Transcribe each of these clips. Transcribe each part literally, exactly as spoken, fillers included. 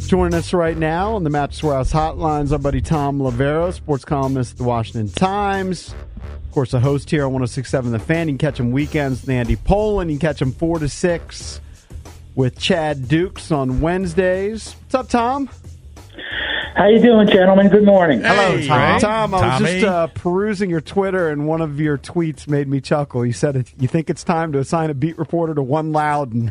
Joining us right now on the Mattress Warehouse Hotlines, our buddy Tom Lavero, sports columnist at the Washington Times. Of course, a host here on one oh six point seven The Fan. You can catch him weekends with Andy Pollin. You can catch him four to six with Chad Dukes on Wednesdays. What's up, Tom? How you doing, gentlemen? Good morning. Hey, Hello, Tom. Right? Tom, I was Tommy. just uh, perusing your Twitter, and one of your tweets made me chuckle. You said it, you think it's time to assign a beat reporter to One Loudon.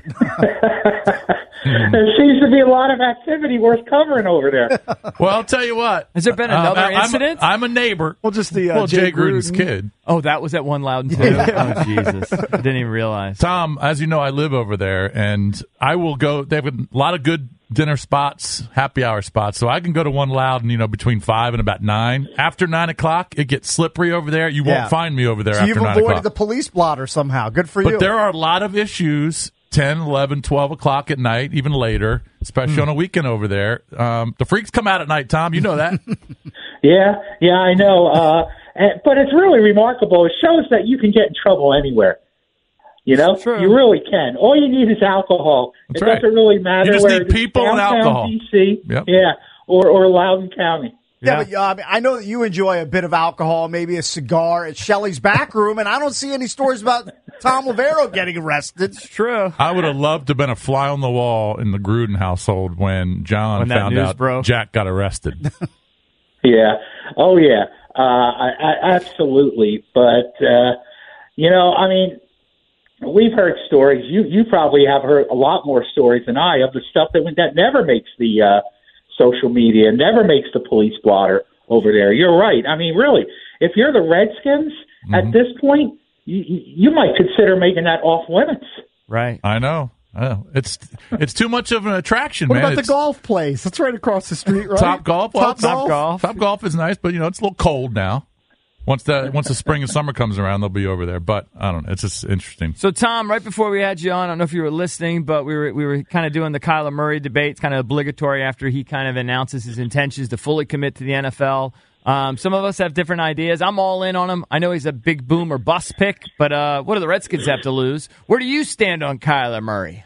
There seems to be a lot of activity worth covering over there. Well, I'll tell you what. Has there been another Um, I'm- incident? I'm a neighbor. Well, just the uh, well, Jay, Jay Gruden's Gruden. kid. Oh, that was at One Loudon, too? Oh, Jesus. I didn't even realize. Tom, as you know, I live over there, and I will go. They have a lot of good dinner spots, happy hour spots, so I can go to One Loudon, you know, between five and about nine. After nine o'clock, it gets slippery over there. You Yeah. won't find me over there So after you've nine avoided o'clock. the police blotter somehow. Good for you. But there are a lot of issues. ten, eleven, twelve o'clock at night, even later, especially on a weekend over there. Um, the freaks come out at night, Tom. You know that. Yeah, yeah, I know. Uh, and, but it's really remarkable. It shows that you can get in trouble anywhere. You know, True. you really can. All you need is alcohol. That's it right. doesn't really matter You just where need it is, people and downtown alcohol. D C, Yep. yeah, or or Loudoun County. yeah, but uh, I, mean, I know that you enjoy a bit of alcohol, maybe a cigar at Shelley's back room, and I don't see any stories about Tom Lavero getting arrested. It's true. I would have loved to have been a fly on the wall in the Gruden household when John When that found news out broke. Jack got arrested. Yeah. Oh, yeah. Uh, I, I, absolutely. But, uh, you know, I mean, we've heard stories. You you probably have heard a lot more stories than I of the stuff that that never makes the uh, social media, never makes the police blotter over there. You're right. I mean, really, if you're the Redskins Mm-hmm. at this point, you, you you might consider making that off limits. Right. I know. I know. It's it's too much of an attraction, What man. about the It's golf place? That's right across the street, right? Top golf. Well, Top golf. golf. Top golf is nice, but you know it's a little cold now. Once the once the spring and summer comes around, they'll be over there. But I don't know. It's just interesting. So, Tom, right before we had you on, I don't know if you were listening, but we were we were kind of doing the Kyler Murray debate. It's kind of obligatory after he kind of announces his intentions to fully commit to the N F L. Um, some of us have different ideas. I'm all in on him. I know he's a big boom or bust pick, but uh, what do the Redskins have to lose? Where do you stand on Kyler Murray?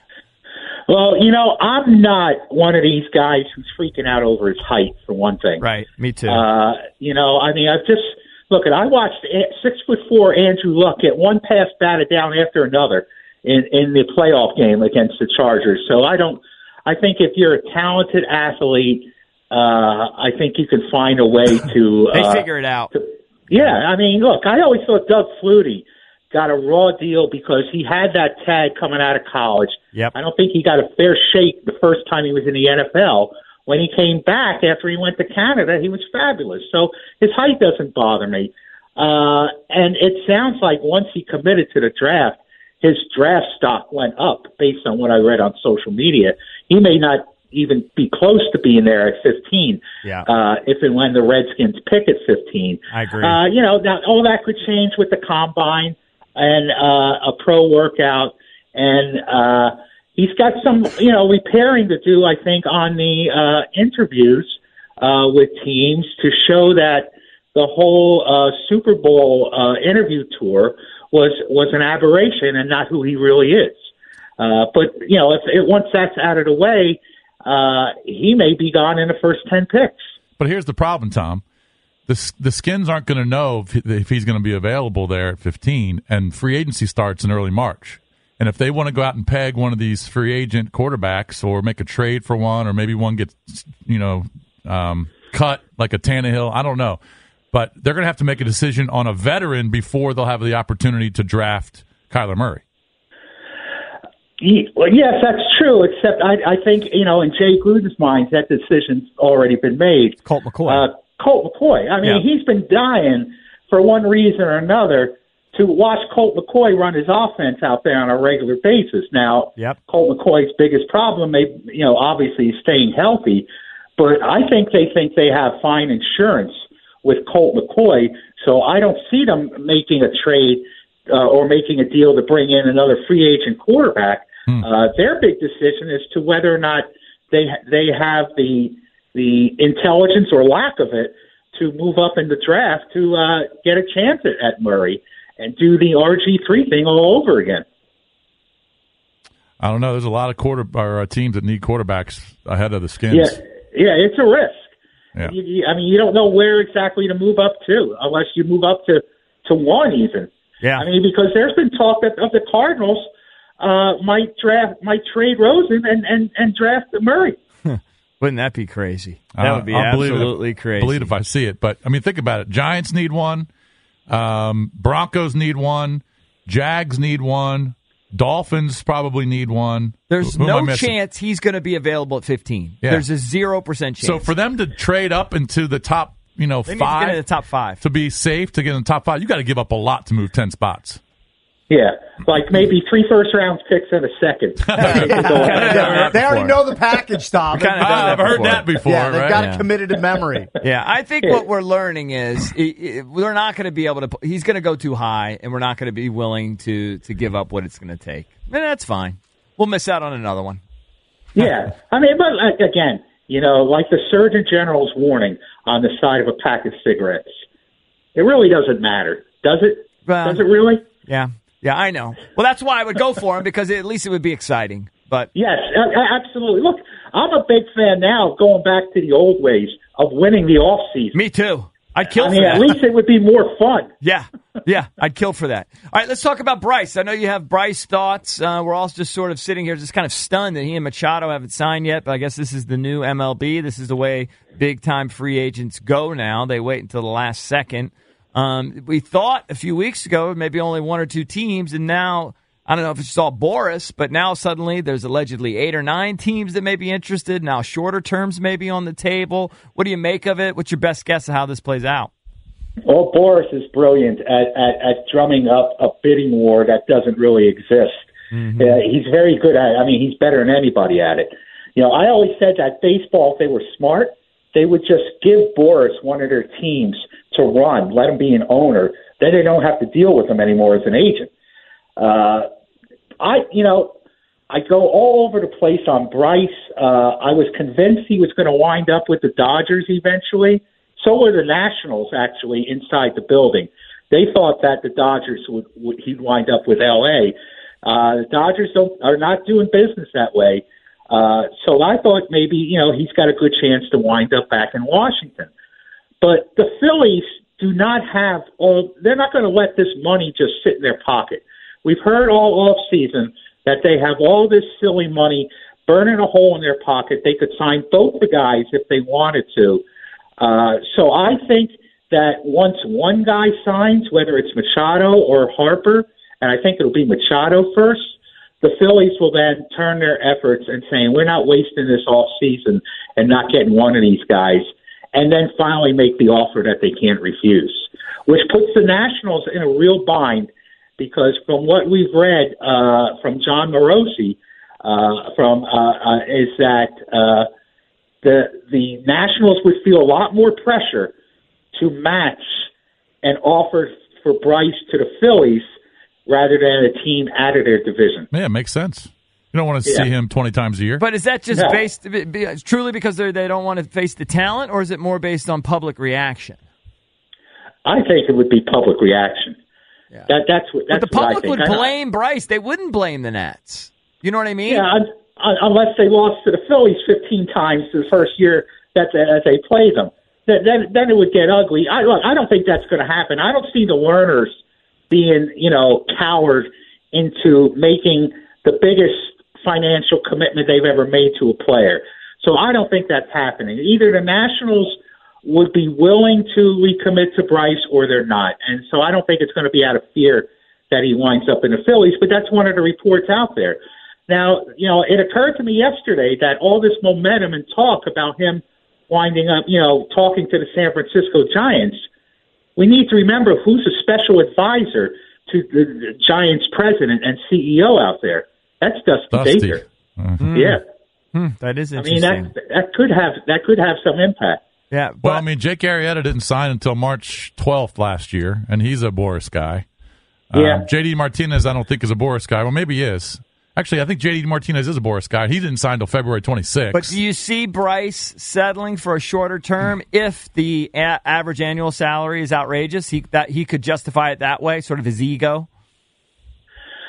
Well, you know, I'm not one of these guys who's freaking out over his height, for one thing. Right. Me too. Uh, you know, I mean, I've just look at. I watched a- six foot four Andrew Luck get one pass batted down after another in in the playoff game against the Chargers. So I don't. I think if you're a talented athlete, uh, I think you can find a way to. they uh, figure it out. to- yeah, I mean, look, I always thought Doug Flutie got a raw deal because he had that tag coming out of college. Yep. I don't think he got a fair shake the first time he was in the N F L. When he came back after he went to Canada, he was fabulous. So his height doesn't bother me. Uh, and it sounds like once he committed to the draft, his draft stock went up based on what I read on social media. He may not even be close to being there at fifteen. Yeah. Uh, if and when the Redskins pick at fifteen. I agree. Uh, you know, now all that could change with the combine and uh, a pro workout. And uh, he's got some, you know, repairing to do, I think, on the uh, interviews uh, with teams to show that the whole uh, Super Bowl uh, interview tour was was an aberration and not who he really is. Uh, but, you know, if it, once that's out of the way, uh, he may be gone in the first ten picks. But here's the problem, Tom. The, the Skins aren't going to know if, if he's going to be available there at fifteen, and free agency starts in early March. And if they want to go out and peg one of these free agent quarterbacks or make a trade for one, or maybe one gets, you know, um, cut like a Tannehill, I don't know. But they're going to have to make a decision on a veteran before they'll have the opportunity to draft Kyler Murray. Ye- Well, yes, that's true. Except I, I think you know, in Jay Gruden's mind, that decision's already been made. Colt McCoy. Uh, Colt McCoy. I mean, Yeah. he's been dying for one reason or another to watch Colt McCoy run his offense out there on a regular basis. Now, Yep. Colt McCoy's biggest problem, may, you know, obviously is staying healthy, but I think they think they have fine insurance with Colt McCoy, so I don't see them making a trade uh, or making a deal to bring in another free agent quarterback. Hmm. Uh, their big decision is to whether or not they they have the the intelligence or lack of it to move up in the draft to uh, get a chance at, at Murray and do the R G three thing all over again. I don't know. There's a lot of quarter or uh, teams that need quarterbacks ahead of the Skins. Yeah, yeah, it's a risk. Yeah. You, you, I mean, you don't know where exactly to move up to unless you move up to, to one even. Yeah. I mean, because there's been talk that of the Cardinals uh, might draft, might trade Rosen and, and, and draft Murray. Wouldn't that be crazy? That Uh, would be I'll believe absolutely it, crazy. Believe it if I see it. But, I mean, think about it. Giants need one. Um, Broncos need one. Jags need one. Dolphins probably need one. There's Who am I no missing? chance he's going to be available at fifteen. Yeah. There's a zero percent chance. So for them to trade up into the top, you know, they need to five get in the top five. to be safe to get in the top five, you got to give up a lot to move ten spots. Yeah, like maybe three first round picks and a second. Yeah, they already know the package, Tom. Kinda done Ah, that I've heard before. that before. Yeah, they've right? got Yeah. it committed in memory. Yeah, I think what we're learning is i i we're not going to be able to. He's going to go too high, and we're not going to be willing to to give up what it's going to take. And that's fine. We'll miss out on another one. Yeah, I mean, but like, again, you know, like the Surgeon General's warning on the side of a pack of cigarettes, it really doesn't matter, does it? Well, does it really? Yeah, yeah, I know. Well, that's why I would go for him because at least it would be exciting. But Yes, uh, absolutely. Look, I'm a big fan now, going back to the old ways of winning the off season. me too. I'd kill I for mean, that. at least it would be more fun. Yeah, yeah, I'd kill for that. All right, let's talk about Bryce. I know you have Bryce thoughts. Uh, we're all just sort of sitting here just kind of stunned that he and Machado haven't signed yet, but I guess this is the new M L B. This is the way big-time free agents go now. They wait until the last second. Um, we thought a few weeks ago maybe only one or two teams, and now I don't know if it's all Boris, but now suddenly there's allegedly eight or nine teams that may be interested. Now shorter terms may be on the table. What do you make of it? What's your best guess of how this plays out? Well, Boris is brilliant at, at, at drumming up a bidding war that doesn't really exist. Mm-hmm. Uh, he's very good at it. I mean, he's better than anybody at it. You know, I always said that baseball, if they were smart, they would just give Boris one of their teams to run, let him be an owner. Then they don't have to deal with him anymore as an agent. Uh, I, you know, I go all over the place on Bryce. Uh, I was convinced he was going to wind up with the Dodgers eventually. So were the Nationals, actually, inside the building. They thought that the Dodgers would, would he'd wind up with L A. Uh, the Dodgers don't, are not doing business that way. Uh, so I thought maybe, you know, he's got a good chance to wind up back in Washington. But the Phillies do not have all, they're not going to let this money just sit in their pocket. We've heard all off season that they have all this silly money burning a hole in their pocket. They could sign both the guys if they wanted to. Uh, so I think that once one guy signs, whether it's Machado or Harper, and I think it'll be Machado first, the Phillies will then turn their efforts and saying, we're not wasting this off season and not getting one of these guys, and then finally make the offer that they can't refuse, which puts the Nationals in a real bind because from what we've read uh, from John Morosi, uh, from uh, uh, is that uh, the the Nationals would feel a lot more pressure to match an offer for Bryce to the Phillies rather than a team out of their division. Yeah, it makes sense. You don't want to Yeah. see him twenty times a year. But is that just No. based be- truly because they they don't want to face the talent, or is it more based on public reaction? I think it would be public reaction. Yeah. That that's what that's But the what I public think. would I- blame Bryce. They wouldn't blame the Nats. You know what I mean? Yeah, un- un- unless they lost to the Phillies fifteen times the first year that they, that they play them, then then, then it would get ugly. I look, I don't think that's going to happen. I don't see the Lerners being, you know, cowered into making the biggest financial commitment they've ever made to a player. So I don't think that's happening. Either the Nationals would be willing to recommit to Bryce or they're not. And so I don't think it's going to be out of fear that he winds up in the Phillies, but that's one of the reports out there. Now, you know, it occurred to me yesterday that all this momentum and talk about him winding up, you know, talking to the San Francisco Giants, we need to remember who's a special advisor to the, the Giants president and C E O out there. That's Dusty, Dusty. Baker. Mhm. Yeah. Hmm, that is I interesting. mean, that that could have that could have some impact. yeah, but Well, I mean, Jake Arrieta didn't sign until March twelfth last year, and he's a Boris guy. Yeah. Um, J D Martinez, I don't think, is a Boris guy. Well, maybe he is. Actually, I think J D Martinez is a Boris guy. He didn't sign until February twenty-sixth. But do you see Bryce settling for a shorter term if the a- average annual salary is outrageous? He that he could justify it that way, sort of his ego.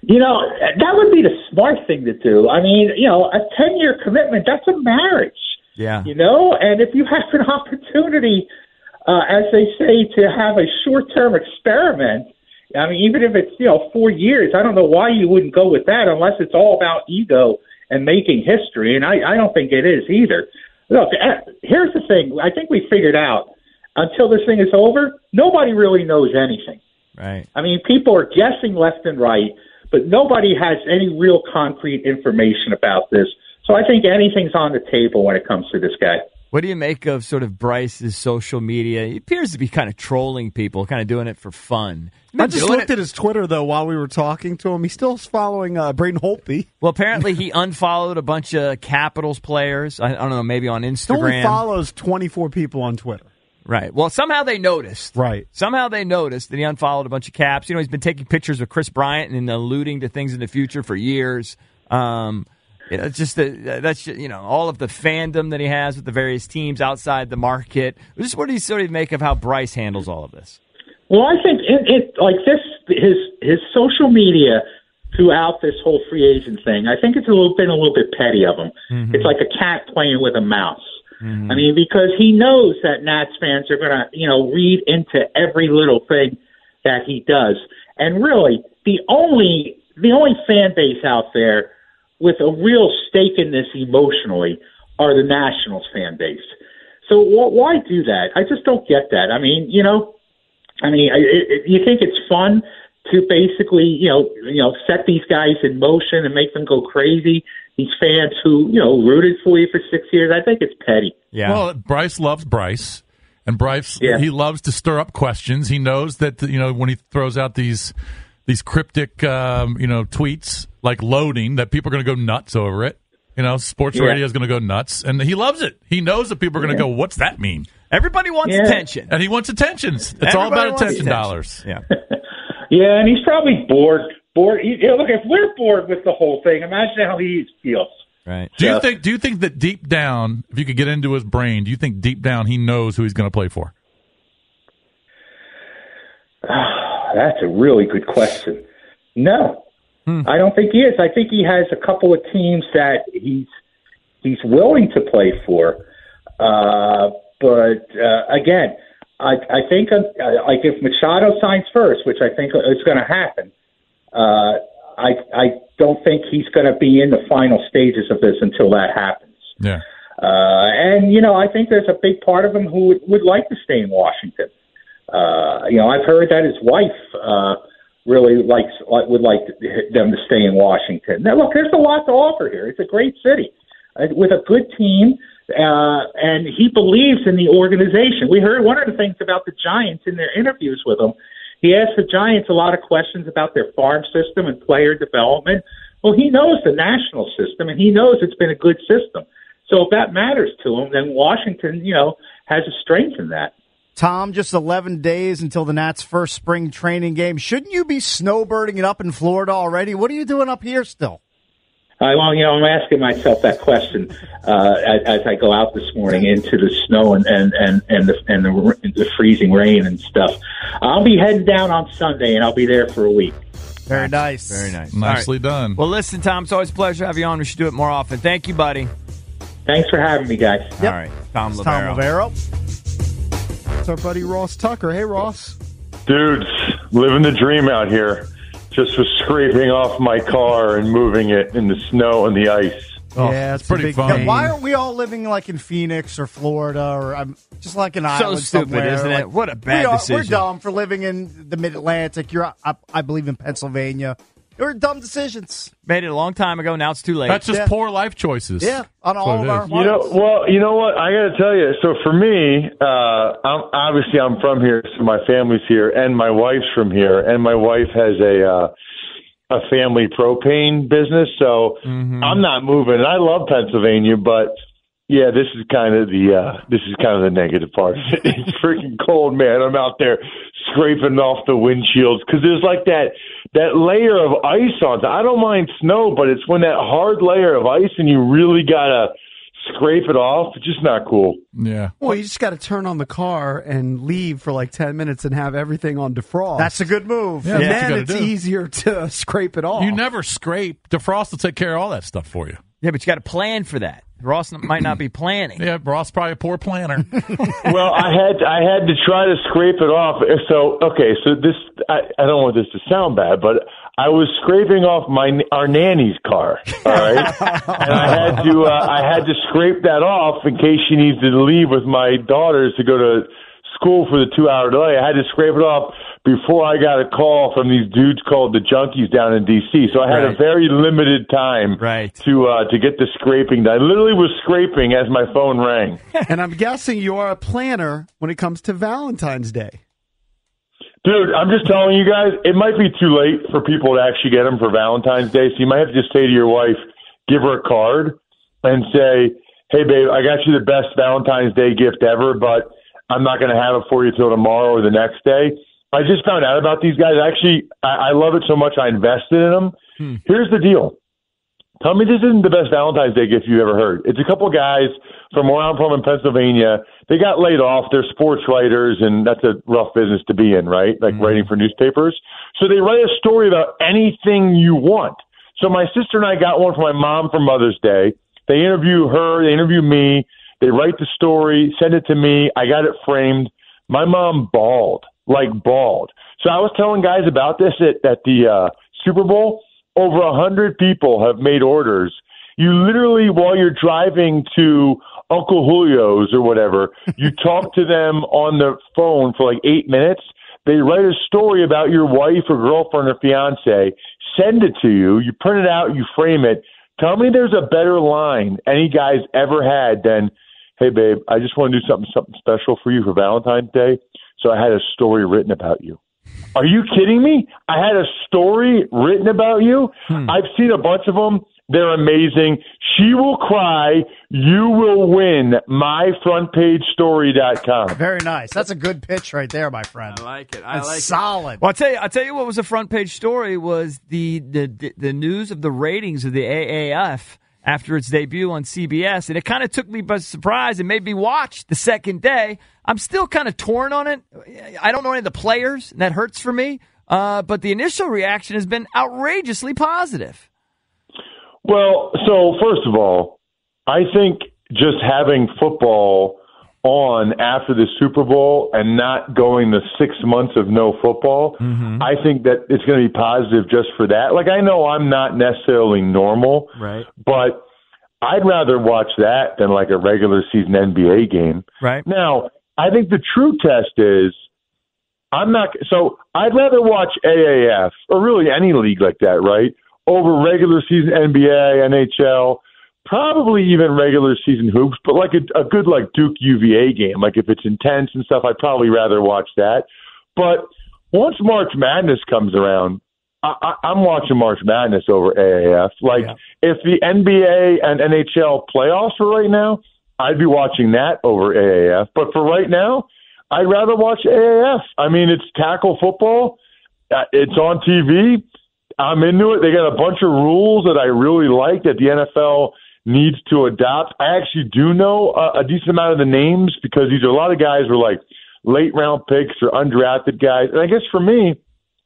You know, that would be the smart thing to do. I mean, you know, a ten-year commitment, that's a marriage. Yeah. You know, and if you have an opportunity, uh, as they say, to have a short-term experiment, I mean, even if it's, you know, four years, I don't know why you wouldn't go with that unless it's all about ego and making history, and I, I don't think it is either. Look, here's the thing. I think we figured out, until this thing is over, nobody really knows anything. Right. I mean, people are guessing left and right, but nobody has any real concrete information about this. So I think anything's on the table when it comes to this guy. What do you make of sort of Bryce's social media? He appears to be kind of trolling people, kind of doing it for fun. I just looked it. at his Twitter, though, while we were talking to him. He's still following uh, Braden Holtby. Well, apparently he unfollowed a bunch of Capitals players. I, I don't know, maybe on Instagram. He only follows twenty-four people on Twitter. Right. Well, somehow they noticed. Right. Somehow they noticed that he unfollowed a bunch of Caps. You know, he's been taking pictures of Chris Bryant and alluding to things in the future for years. Um, you know, it's just the, that's just, you know, all of the fandom that he has with the various teams outside the market. Just what do you sort of make of how Bryce handles all of this? Well, I think it, it like this his his social media throughout this whole free agent thing. I think it's a little been a little bit petty of him. Mm-hmm. It's like a cat playing with a mouse. Mm-hmm. I mean, because he knows that Nats fans are going to, you know, read into every little thing that he does. And really, the only the only fan base out there with a real stake in this emotionally are the Nationals fan base. So wh- why do that? I just don't get that. I mean, you know, I mean, it, it, you think it's fun to basically, you know, you know, set these guys in motion and make them go crazy? These fans who, you know, rooted for you for six years, I think it's petty. Yeah. Well, Bryce loves Bryce, and Bryce yeah. he loves to stir up questions. He knows that, you know, when he throws out these these cryptic, um, you know, tweets like loading, that people are going to go nuts over it. You know, sports yeah. radio is going to go nuts, and he loves it. He knows that people are going to yeah. go, "What's that mean?" Everybody wants yeah. attention, and he wants attentions. It's Everybody all about attention, attention dollars. Yeah, yeah, and he's probably bored. Bored. You know, look, if we're bored with the whole thing, imagine how he feels. Right. Do you think? Do you think that deep down, if you could get into his brain, do you think deep down he knows who he's going to play for? That's a really good question. No, hmm. I don't think he is. I think he has a couple of teams that he's he's willing to play for. Uh, but uh, again, I, I think uh, like if Machado signs first, which I think is going to happen, uh, I I don't think he's going to be in the final stages of this until that happens. Yeah. Uh, and you know, I think there's a big part of him who would, would like to stay in Washington. Uh, you know, I've heard that his wife uh, really likes would like them to stay in Washington. Now, look, there's a lot to offer here. It's a great city uh, with a good team, uh, and he believes in the organization. We heard one of the things about the Giants in their interviews with him. He asked the Giants a lot of questions about their farm system and player development. Well, he knows the national system, and he knows it's been a good system. So if that matters to him, then Washington, you know, has a strength in that. Tom, just eleven days until the Nats' first spring training game. Shouldn't you be snowbirding it up in Florida already? What are you doing up here still? I, well, you know, I'm asking myself that question uh, as, as I go out this morning into the snow and and and and the and the, the freezing rain and stuff. I'll be heading down on Sunday, and I'll be there for a week. Very nice, very nice, nicely right. done. Well, listen, Tom, it's always a pleasure to have you on. We should do it more often. Thank you, buddy. Thanks for having me, guys. Yep. All right, Tom Lavero. Tom Lavero. It's our buddy Ross Tucker. Hey, Ross. Dudes, living the dream out here. Just was scraping off my car and moving it in the snow and the ice. Oh, yeah, it's pretty big, fun. Yeah, why aren't we all living like in Phoenix or Florida or um, just like an so island stupid, somewhere? isn't like, it? What a bad we are, decision. We're dumb for living in the Mid-Atlantic. You're, I, I believe, in Pennsylvania. You're dumb decisions. Made it a long time ago. Now it's too late. That's just Yeah. poor life choices. Yeah, on all of our You know, well, you know what? I got to tell you. So for me, uh, I'm, obviously I'm from here, so my family's here, and my wife's from here, and my wife has a uh, a family propane business, so mm-hmm. I'm not moving. And I love Pennsylvania, but yeah, this is kind of the uh, this is kind of the negative part. It's freaking cold, man. I'm out there scraping off the windshields because there's like that that layer of ice on. I don't mind snow, but it's when that hard layer of ice and you really gotta scrape it off. It's just not cool. Yeah. Well, you just got to turn on the car and leave for like ten minutes and have everything on defrost. That's a good move. Yeah, and that's what then you it's gotta do. easier to scrape it off. You never scrape. DeFrost will take care of all that stuff for you. Yeah, but you got to plan for that. Ross might not be planning. Yeah, Ross probably a poor planner. Well, I had I had to try to scrape it off. So okay, so this I, I don't want this to sound bad, but I was scraping off my our nanny's car. All right, and I had to uh, I had to scrape that off in case she needs to leave with my daughters to go to school for the two hour delay. I had to scrape it off before I got a call from these dudes called the Junkies down in D C. So I had Right. a very limited time Right. to uh, to get the scraping done. I literally was scraping as my phone rang. And I'm guessing you are a planner when it comes to Valentine's Day. Dude, I'm just telling you guys, it might be too late for people to actually get them for Valentine's Day. So you might have to just say to your wife, give her a card and say, hey, babe, I got you the best Valentine's Day gift ever, but I'm not going to have it for you till tomorrow or the next day. I just found out about these guys. Actually, I, I love it so much I invested in them. Hmm. Here's the deal. Tell me this isn't the best Valentine's Day gift you've ever heard. It's a couple of guys from where I'm from in Pennsylvania. They got laid off. They're sports writers, and that's a rough business to be in, right? Like mm-hmm. writing for newspapers. So they write a story about anything you want. So my sister and I got one for my mom for Mother's Day. They interview her. They interview me. They write the story, send it to me. I got it framed. My mom bawled, like bawled. So I was telling guys about this at, at the uh, Super Bowl. Over a hundred people have made orders. You literally, while you're driving to Uncle Julio's or whatever, you talk to them on the phone for like eight minutes. They write a story about your wife or girlfriend or fiance, send it to you. You print it out, you frame it. Tell me there's a better line any guy's ever had than, hey, babe, I just want to do something something special for you for Valentine's Day, so I had a story written about you. Are you kidding me? I had a story written about you. Hmm. I've seen a bunch of them. They're amazing. She will cry. You will win. my front page story dot com. Very nice. That's a good pitch right there, my friend. I like it. I That's like solid. it. Well, I'll tell you, I'll tell you what was a front page story was the, the, the news of the ratings of the A A F after its debut on C B S, and it kind of took me by surprise and made me watch the second day. I'm still kind of torn on it. I don't know any of the players, and that hurts for me, uh, but the initial reaction has been outrageously positive. Well, so first of all, I think just having football on after the Super Bowl and not going the six months of no football, mm-hmm. I think that it's going to be positive just for that. Like, I know I'm not necessarily normal, right? But I'd rather watch that than like a regular season N B A game. Right. Now, I think the true test is I'm not – so I'd rather watch A A F or really any league like that, right, over regular season N B A, N H L, probably even regular season hoops, but like a, a good like Duke U V A game. Like if it's intense and stuff, I'd probably rather watch that. But once March Madness comes around, I, I, I'm watching March Madness over A A F. Like yeah. if the N B A and N H L playoffs were right now, I'd be watching that over A A F. But for right now, I'd rather watch A A F. I mean, it's tackle football. Uh, it's on T V. I'm into it. They got a bunch of rules that I really like that the N F L needs to adopt. I actually do know a, a decent amount of the names because these are a lot of guys who are like late round picks or undrafted guys. And I guess for me,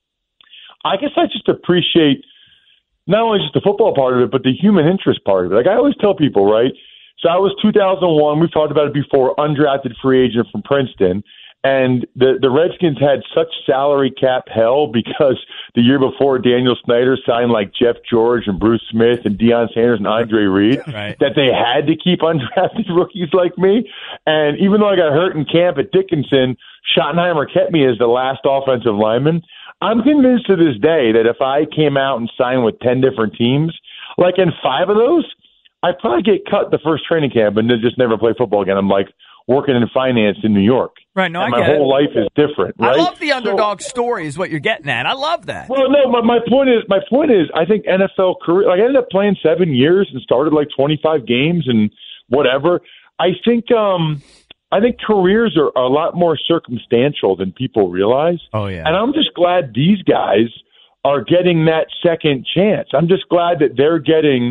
I guess I just appreciate not only just the football part of it, but the human interest part of it. Like I always tell people, right? So I was two thousand one. We've talked about it before, undrafted free agent from Princeton. And the, the Redskins had such salary cap hell because the year before Daniel Snyder signed like Jeff George and Bruce Smith and Deion Sanders and Andre Reed right. that they had to keep undrafted rookies like me. And even though I got hurt in camp at Dickinson, Schottenheimer kept me as the last offensive lineman. I'm convinced to this day that if I came out and signed with ten different teams, like in five of those, I'd probably get cut the first training camp and then just never play football again. I'm like working in finance in New York. Right, no, and I my get whole it. life is different. Right? I love the underdog so, story is what you're getting at. I love that. Well, no, but my point is, my point is, I think N F L career. Like I ended up playing seven years and started like twenty-five games and whatever. I think, um, I think careers are, are a lot more circumstantial than people realize. Oh yeah, and I'm just glad these guys are getting that second chance. I'm just glad that they're getting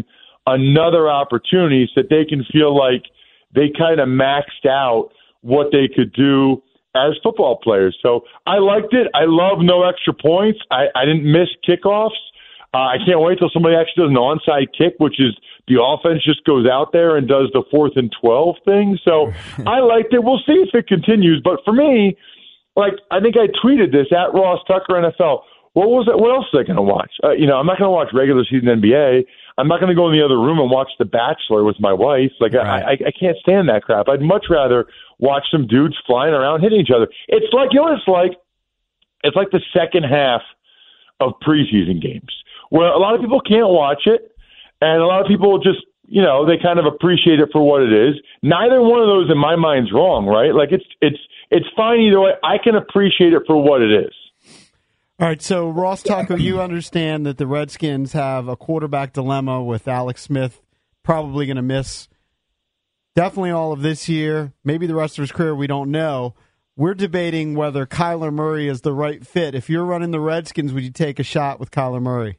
another opportunity so that they can feel like they kind of maxed out what they could do as football players. So I liked it. I love no extra points. I, I didn't miss kickoffs. Uh, I can't wait till somebody actually does an onside kick, which is the offense just goes out there and does the fourth and twelve thing. So I liked it. We'll see if it continues. But for me, like I think I tweeted this at Ross Tucker N F L. What was it? What else was I going to watch? Uh, you know, I'm not going to watch regular season N B A. I'm not going to go in the other room and watch The Bachelor with my wife. Like right. I, I, I can't stand that crap. I'd much rather watch some dudes flying around hitting each other. It's like you know what it's like. It's like the second half of preseason games where a lot of people can't watch it, and a lot of people just you know they kind of appreciate it for what it is. Neither one of those in my mind's wrong, right? Like it's it's it's fine either way. I can appreciate it for what it is. All right, so Ross Taco, you understand that the Redskins have a quarterback dilemma with Alex Smith probably going to miss definitely all of this year, maybe the rest of his career, we don't know. We're debating whether Kyler Murray is the right fit. If you're running the Redskins, would you take a shot with Kyler Murray?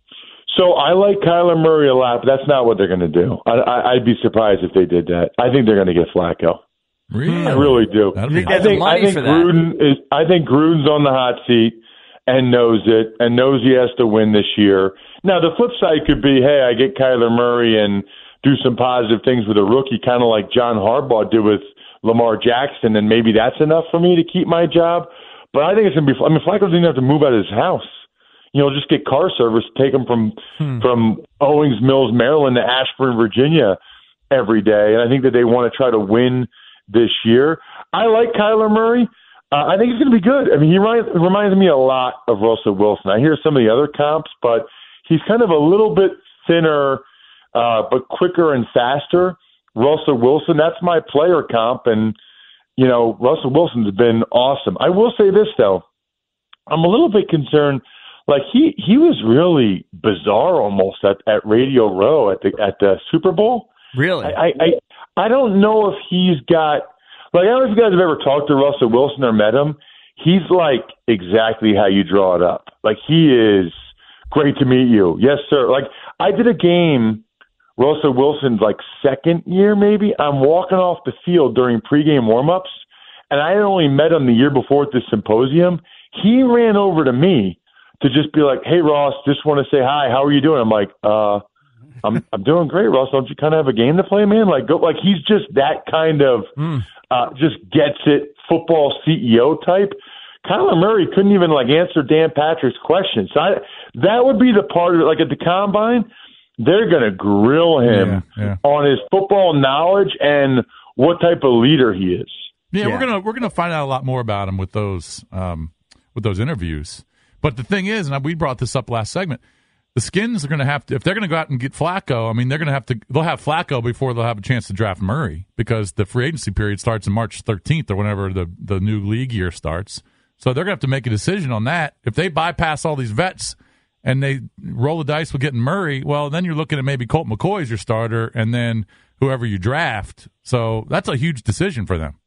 So I like Kyler Murray a lot, but that's not what they're going to do. I, I, I'd be surprised if they did that. I think they're going to get Flacco. Really? I really do. I think, I think, I think Gruden is. I think Gruden's on the hot seat and knows it, and knows he has to win this year. Now, the flip side could be, hey, I get Kyler Murray and do some positive things with a rookie, kind of like John Harbaugh did with Lamar Jackson, and maybe that's enough for me to keep my job. But I think it's going to be – I mean, Flacco doesn't have to move out of his house. You know, just get car service, take him from, hmm. from Owings Mills, Maryland to Ashburn, Virginia every day. And I think that they want to try to win this year. I like Kyler Murray. Uh, I think he's going to be good. I mean, he reminds, reminds me a lot of Russell Wilson. I hear some of the other comps, but he's kind of a little bit thinner, uh, but quicker and faster. Russell Wilson, that's my player comp. And, you know, Russell Wilson's been awesome. I will say this, though. I'm a little bit concerned. Like, he, he was really bizarre almost at, at Radio Row at the at the Super Bowl. Really? I, I, I, I don't know if he's got – like, I don't know if you guys have ever talked to Russell Wilson or met him. He's like exactly how you draw it up. Like, he is great to meet you. Yes, sir. Like, I did a game, Russell Wilson's like second year maybe. I'm walking off the field during pregame warmups, and I had only met him the year before at this symposium. He ran over to me to just be like, hey, Ross, just want to say hi. How are you doing? I'm like, uh, I'm I'm doing great, Ross. Don't you kind of have a game to play, man? Like, go, like he's just that kind of mm. uh, just gets it football C E O type. Kyler Murray couldn't even like answer Dan Patrick's questions. So I, that would be the part of it. Like at the combine, they're going to grill him yeah, yeah. on his football knowledge and what type of leader he is. Yeah, yeah. we're gonna we're gonna find out a lot more about him with those um, with those interviews. But the thing is, and we brought this up last segment. The Skins are going to have to, if they're going to go out and get Flacco, I mean, they're going to have to, they'll have Flacco before they'll have a chance to draft Murray because the free agency period starts in March thirteenth or whenever the, the new league year starts. So they're going to have to make a decision on that. If they bypass all these vets and they roll the dice with getting Murray, well, then you're looking at maybe Colt McCoy as your starter and then whoever you draft. So that's a huge decision for them.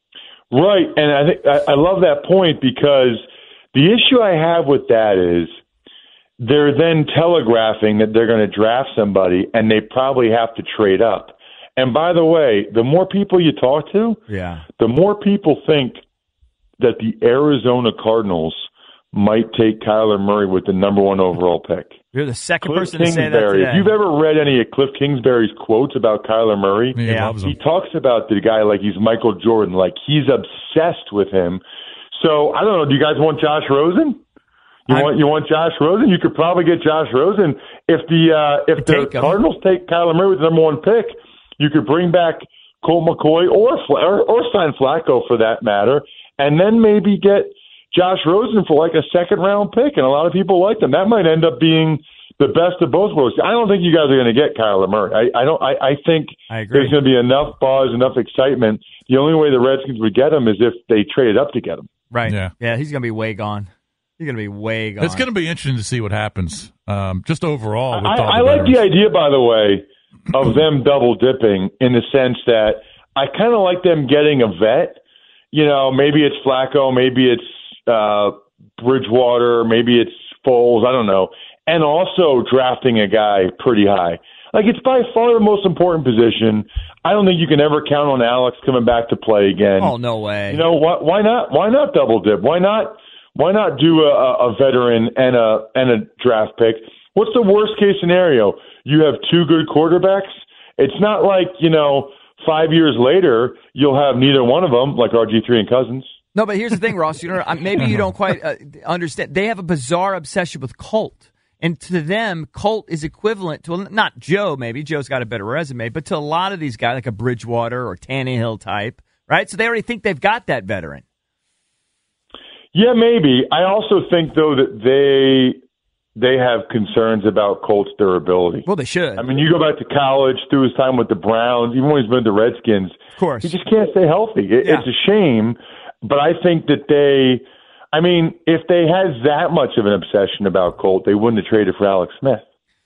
Right. And I think I, I love that point because the issue I have with that is, they're then telegraphing that they're going to draft somebody, and they probably have to trade up. And by the way, the more people you talk to, yeah. the more people think that the Arizona Cardinals might take Kyler Murray with the number one overall pick. You're the second Cliff person to say that Kingsbury, today. If you've ever read any of Cliff Kingsbury's quotes about Kyler Murray, yeah, he talks about the guy like he's Michael Jordan, like he's obsessed with him. So, I don't know, do you guys want Josh Rosen? You want you want Josh Rosen? You could probably get Josh Rosen if the uh, if the Cardinals take Kyler Murray with the number one pick. You could bring back Colt McCoy or or, or sign Flacco for that matter, and then maybe get Josh Rosen for like a second round pick. And a lot of people like them. That might end up being the best of both worlds. I don't think you guys are going to get Kyler Murray. I, I don't. I, I think I agree. There's going to be enough buzz, enough excitement. The only way the Redskins would get him is if they traded up to get him. Right. Yeah. Yeah. He's going to be way gone. He's going to be way gone. It's going to be interesting to see what happens, um, just overall. With I, all the I like veterans. the idea, by the way, of them double dipping in the sense that I kind of like them getting a vet. You know, maybe it's Flacco, maybe it's uh, Bridgewater, maybe it's Foles, I don't know, and also drafting a guy pretty high. Like, it's by far the most important position. I don't think you can ever count on Alex coming back to play again. Oh, no way. You know, why, why not? Why not double dip? Why not? Why not do a, a veteran and a and a draft pick? What's the worst case scenario? You have two good quarterbacks. It's not like, you know, five years later you'll have neither one of them, like R G three and Cousins. No, but here's the thing, Ross. You know, maybe you don't quite uh, understand. They have a bizarre obsession with Colt. And to them, Colt is equivalent to, not Joe, maybe. Joe's got a better resume, but to a lot of these guys, like a Bridgewater or Tannehill type, right? So they already think they've got that veteran. Yeah, maybe. I also think, though, that they they have concerns about Colt's durability. Well, they should. I mean, you go back to college, through his time with the Browns, even when he's been with the Redskins. Of course. He just can't stay healthy. It, Yeah. It's a shame, but I think that they... I mean, if they had that much of an obsession about Colt, they wouldn't have traded for Alex Smith.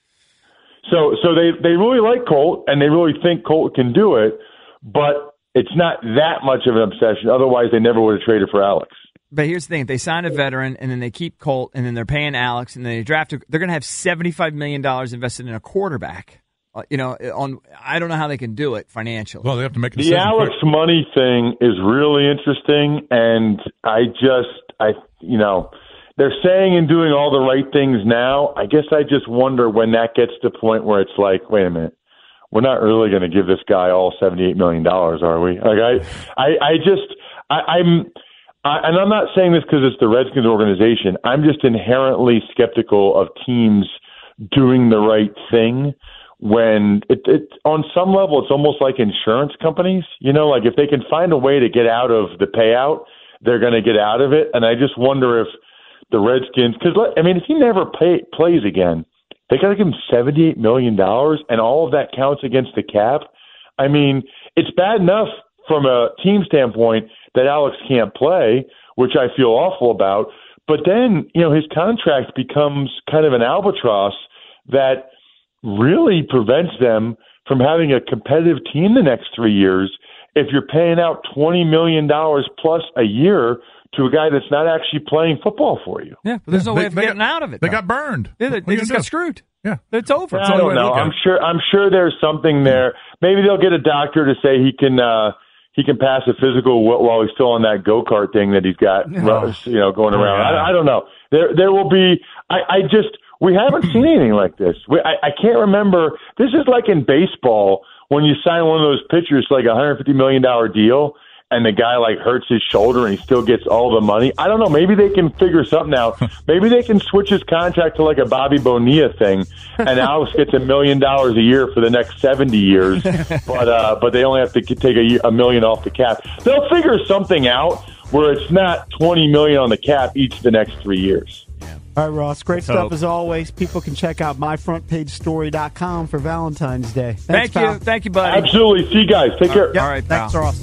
So so they, they really like Colt, and they really think Colt can do it, but it's not that much of an obsession. Otherwise, they never would have traded for Alex. But here's the thing. They sign a veteran, and then they keep Colt, and then they're paying Alex, and then they draft a, they're going to have seventy-five million dollars invested in a quarterback. Uh, you know, on I don't know how they can do it financially. Well, they have to make a The decision Alex quick. money thing is really interesting, and I just, I, you know, they're saying and doing all the right things now. I guess I just wonder when that gets to the point where it's like, wait a minute, we're not really going to give this guy all seventy-eight million dollars, are we? Like, I, I, I just, I, I'm, I, and I'm not saying this because it's the Redskins organization. I'm just inherently skeptical of teams doing the right thing. When it, it on some level, it's almost like insurance companies. You know, like if they can find a way to get out of the payout, they're going to get out of it. And I just wonder if the Redskins, because I mean, if he never pay, plays again, they got to give him seventy-eight million dollars, and all of that counts against the cap. I mean, it's bad enough from a team standpoint that Alex can't play, which I feel awful about. But then, you know, his contract becomes kind of an albatross that really prevents them from having a competitive team the next three years if you're paying out twenty million dollars plus a year to a guy that's not actually playing football for you. Yeah, but there's no They- way of they getting got- out of it. They though. got burned. Yeah, they, What are they you just gonna got do? screwed. Yeah. It's over. That's I the only way don't to know. look at I'm it. sure. I'm sure there's something there. Maybe they'll get a doctor to say he can uh, he can pass a physical wh- while he's still on that go kart thing that he's got, you know, going around. I, I don't know. There there will be. I, I just we haven't seen anything like this. We, I, I can't remember. This is like in baseball when you sign one of those pitchers to like a one hundred fifty million dollars deal, and the guy like hurts his shoulder and he still gets all the money. I don't know. Maybe they can figure something out. Maybe they can switch his contract to like a Bobby Bonilla thing, and Alex gets a million dollars a year for the next seventy years. But uh, but they only have to take a, year, a million off the cap. They'll figure something out where it's not twenty million on the cap each of the next three years. All right, Ross. Great Let's stuff hope. as always. People can check out my front page story dot com for Valentine's Day. Thanks, Thank pal. you. Thank you, buddy. Absolutely. See you guys. Take care. All right, pal. Thanks, Ross.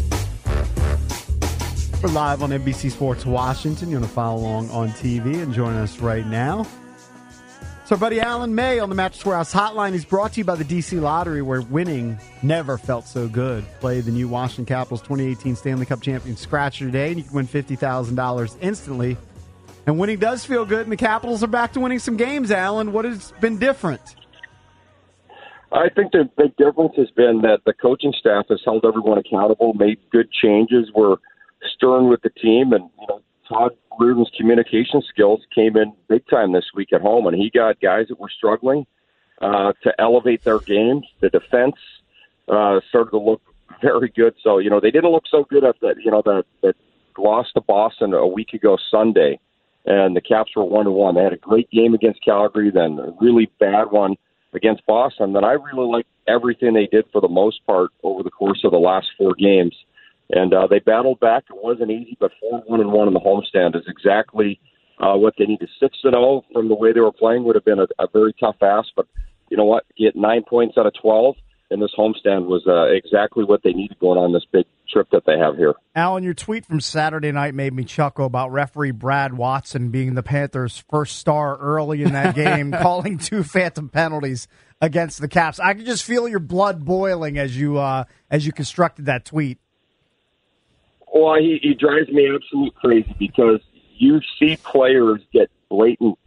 We're live on N B C Sports Washington. You want to follow along on T V and join us right now. So, our buddy Alan May on the Mattress Warehouse Hotline is brought to you by the D C Lottery, where winning never felt so good. Play the new Washington Capitals twenty eighteen Stanley Cup champion Scratcher today, and you can win fifty thousand dollars instantly. And winning does feel good, and the Capitals are back to winning some games, Alan. What has been different? I think the big difference has been that the coaching staff has held everyone accountable, made good changes, were stern with the team, and you know Todd Reardon's communication skills came in big time this week at home, and he got guys that were struggling uh, to elevate their games. The defense uh, started to look very good. So you know they didn't look so good at that. You know the the loss to Boston a week ago Sunday, and the Caps were one to one. They had a great game against Calgary, then a really bad one against Boston. Then I really liked everything they did for the most part over the course of the last four games. And uh, they battled back. It wasn't easy, but four one and one in the homestand is exactly uh, what they needed. Six and zero from the way they were playing would have been a, a very tough ask. But you know what? Get nine points out of twelve in this homestand was uh, exactly what they needed going on this big trip that they have here. Alan, your tweet from Saturday night made me chuckle about referee Brad Watson being the Panthers' first star early in that game, calling two phantom penalties against the Caps. I could just feel your blood boiling as you uh, as you constructed that tweet. Well, he, he drives me absolutely crazy because you see players get blatant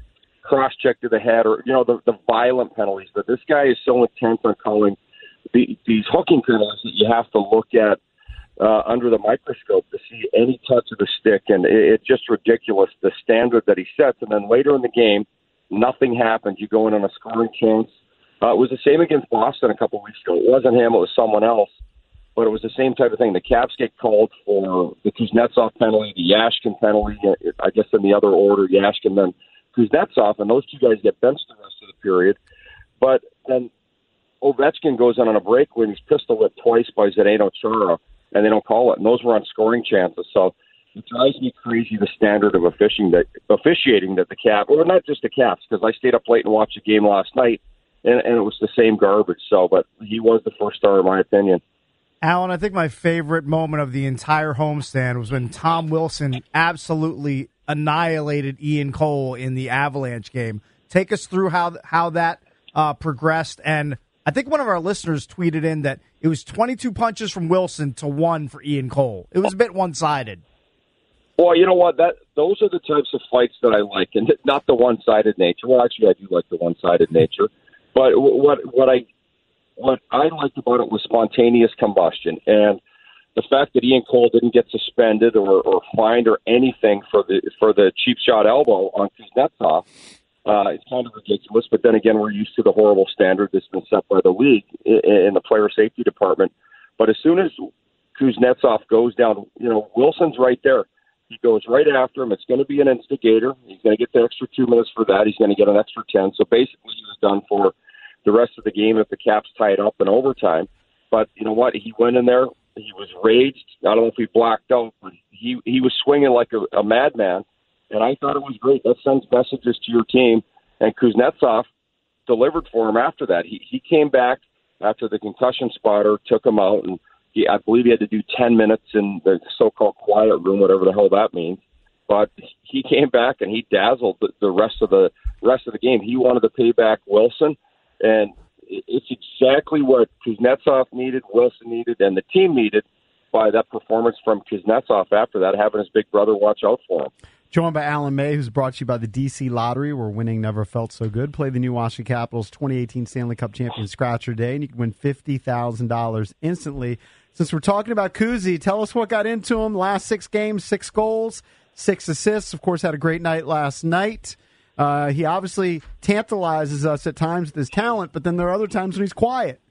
cross-check to the head or, you know, the, the violent penalties. But this guy is so intent on calling the, these hooking penalties that you have to look at uh, under the microscope to see any touch of the stick. And it, it's just ridiculous, the standard that he sets. And then later in the game, nothing happens. You go in on a scoring chance. Uh, it was the same against Boston a couple of weeks ago. It wasn't him, it was someone else. But it was the same type of thing. The Caps get called for the Kuznetsov penalty, the Yashkin penalty, I guess in the other order, Yashkin, then Kuznetsov, and those two guys get benched the rest of the period. But then Ovechkin goes on, on a break when he's pistol whipped twice by Zdeno Chara, and they don't call it. And those were on scoring chances. So it drives me crazy, the standard of officiating that, officiating that the Caps, or not just the Caps, because I stayed up late and watched the game last night, and, and it was the same garbage. So, but he was the first star, in my opinion. Alan, I think my favorite moment of the entire homestand was when Tom Wilson absolutely annihilated Ian Cole in the Avalanche game. Take us through how how that uh, progressed. And I think one of our listeners tweeted in that it was twenty-two punches from Wilson to one for Ian Cole. It was a bit one-sided. Well, you know what? That those are the types of fights that I like, and not the one-sided nature. Well, actually, I do like the one-sided nature. But what what I What I liked about it was spontaneous combustion, and the fact that Ian Cole didn't get suspended or, or fined or anything for the for the cheap shot elbow on Kuznetsov, uh, it's kind of ridiculous. But then again, we're used to the horrible standard that's been set by the league in, in the player safety department. But as soon as Kuznetsov goes down, you know, Wilson's right there. He goes right after him. It's going to be an instigator. He's going to get the extra two minutes for that. He's going to get an extra ten. So basically, he was done for the rest of the game if the Caps tie it up in overtime. But you know what? He went in there. He was raged. I don't know if he blacked out, but he, he was swinging like a, a madman. And I thought it was great. That sends messages to your team. And Kuznetsov delivered for him after that. He he came back after the concussion spotter took him out, and he, I believe he had to do ten minutes in the so-called quiet room, whatever the hell that means. But he came back and he dazzled the, the rest of the rest of the game. He wanted to pay back Wilson. And it's exactly what Kuznetsov needed, Wilson needed, and the team needed by that performance from Kuznetsov after that, having his big brother watch out for him. Joined by Alan May, who's brought to you by the D C Lottery, where winning never felt so good. Play the new Washington Capitals twenty eighteen Stanley Cup champion Scratcher Day, and you can win fifty thousand dollars instantly. Since we're talking about Kuzi, tell us what got into him. Last six games, six goals, six assists. Of course, had a great night last night. Uh, he obviously tantalizes us at times with his talent, but then there are other times when he's quiet.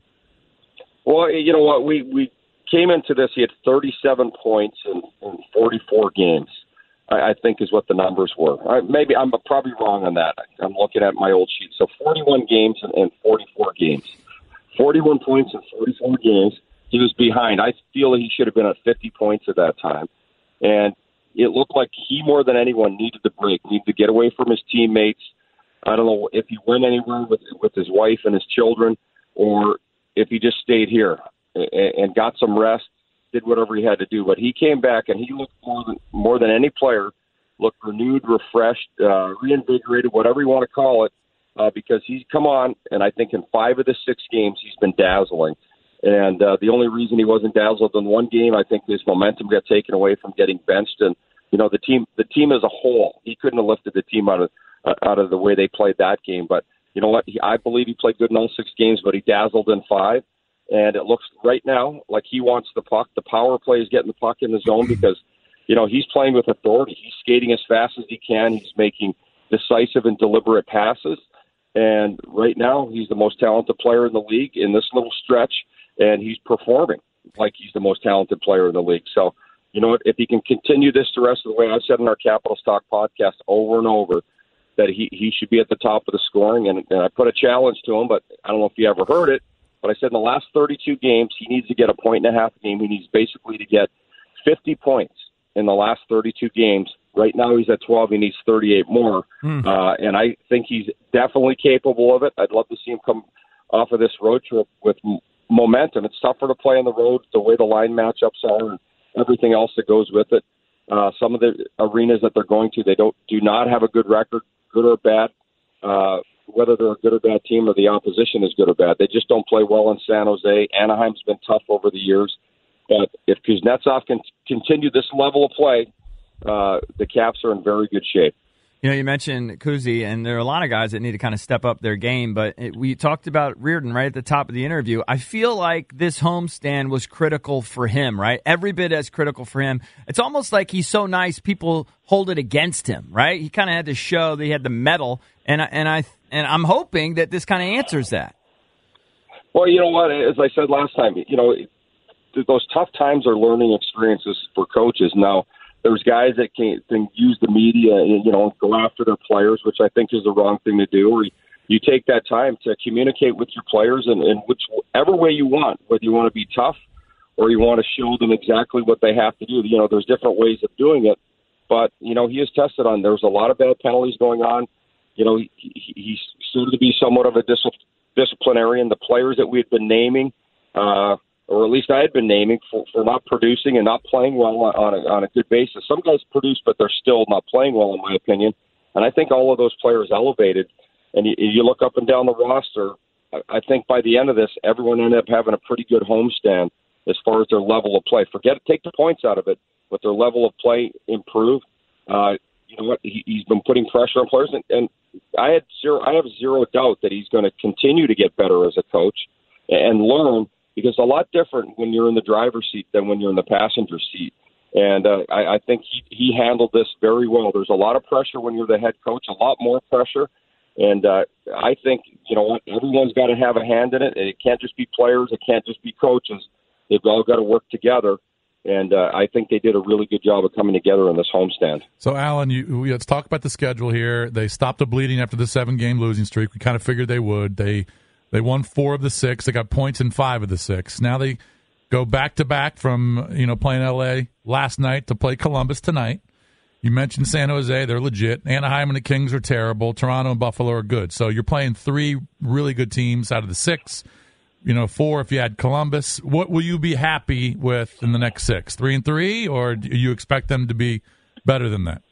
Well, you know what? We we came into this, he had thirty-seven points in, in forty-four games, I, I think is what the numbers were. I, maybe I'm probably wrong on that. I'm looking at my old sheet. So forty-one games and, and forty-four games. forty-one points in forty-four games. He was behind. I feel he should have been at fifty points at that time. And it looked like he, more than anyone, needed the break, needed to get away from his teammates. I don't know if he went anywhere with with his wife and his children, or if he just stayed here and, and got some rest, did whatever he had to do. But he came back, and he looked more than more than any player, looked renewed, refreshed, uh, reinvigorated, whatever you want to call it, uh, because he's come on, and I think in five of the six games he's been dazzling. And uh, the only reason he wasn't dazzled in one game, I think his momentum got taken away from getting benched. And, you know, the team the team as a whole, he couldn't have lifted the team out of uh, out of the way they played that game. But you know what? He, I believe he played good in all six games, but he dazzled in five. And it looks right now like he wants the puck. The power play is getting the puck in the zone because, you know, he's playing with authority. He's skating as fast as he can. He's making decisive and deliberate passes. And right now, he's the most talented player in the league in this little stretch. And he's performing like he's the most talented player in the league. So, you know what? If he can continue this the rest of the way, I've said in our Capitals Talk podcast over and over that he, he should be at the top of the scoring. And, and I put a challenge to him, but I don't know if he ever heard it. But I said in the last thirty-two games, he needs to get a point and a half a game. He needs basically to get fifty points in the last thirty-two games. Right now he's at twelve. He needs thirty-eight more. Hmm. Uh, and I think he's definitely capable of it. I'd love to see him come off of this road trip with momentum. It's tougher to play on the road, the way the line matchups are and everything else that goes with it. Uh, some of the arenas that they're going to, they don't do not have a good record, good or bad. Uh, whether they're a good or bad team or the opposition is good or bad. They just don't play well in San Jose. Anaheim's been tough over the years. But if Kuznetsov can continue this level of play, uh, the Caps are in very good shape. You know, you mentioned Kuzi, and there are a lot of guys that need to kind of step up their game, but it, we talked about Reardon right at the top of the interview. I feel like this homestand was critical for him, right? Every bit as critical for him. It's almost like he's so nice, people hold it against him, right? He kind of had to show that he had the medal, and, and, I, and I'm hoping that this kind of answers that. Well, you know what? As I said last time, you know, those tough times are learning experiences for coaches. Now, there's guys that can, can use the media and, you know, go after their players, which I think is the wrong thing to do. Or you take that time to communicate with your players in, in whichever way you want, whether you want to be tough or you want to show them exactly what they have to do. You know, there's different ways of doing it. But, you know, he is tested on. There's a lot of bad penalties going on. You know, he, he, he's suited to be somewhat of a dis- disciplinarian. The players that we had been naming, uh, or at least I had been naming for, for not producing and not playing well on a, on a good basis. Some guys produce, but they're still not playing well, in my opinion. And I think all of those players elevated. And you, you look up and down the roster, I think by the end of this, everyone ended up having a pretty good homestand as far as their level of play. Forget it, take the points out of it, but their level of play improved. Uh, you know what? He, he's been putting pressure on players, and, and I had zero. I have zero doubt that he's going to continue to get better as a coach and learn. Because it's a lot different when you're in the driver's seat than when you're in the passenger seat. And uh, I, I think he, he handled this very well. There's a lot of pressure when you're the head coach, a lot more pressure. And uh, I think, you know what, everyone's got to have a hand in it. And it can't just be players. It can't just be coaches. They've all got to work together. And uh, I think they did a really good job of coming together in this homestand. So, Alan, you, let's talk about the schedule here. They stopped the bleeding after the seven-game losing streak. We kind of figured they would. They They won four of the six. They got points in five of the six. Now they go back-to-back from, you know, playing L A last night to play Columbus tonight. You mentioned San Jose. They're legit. Anaheim and the Kings are terrible. Toronto and Buffalo are good. So you're playing three really good teams out of the six. You know, four if you had Columbus. What will you be happy with in the next six? Three and three, or do you expect them to be better than that?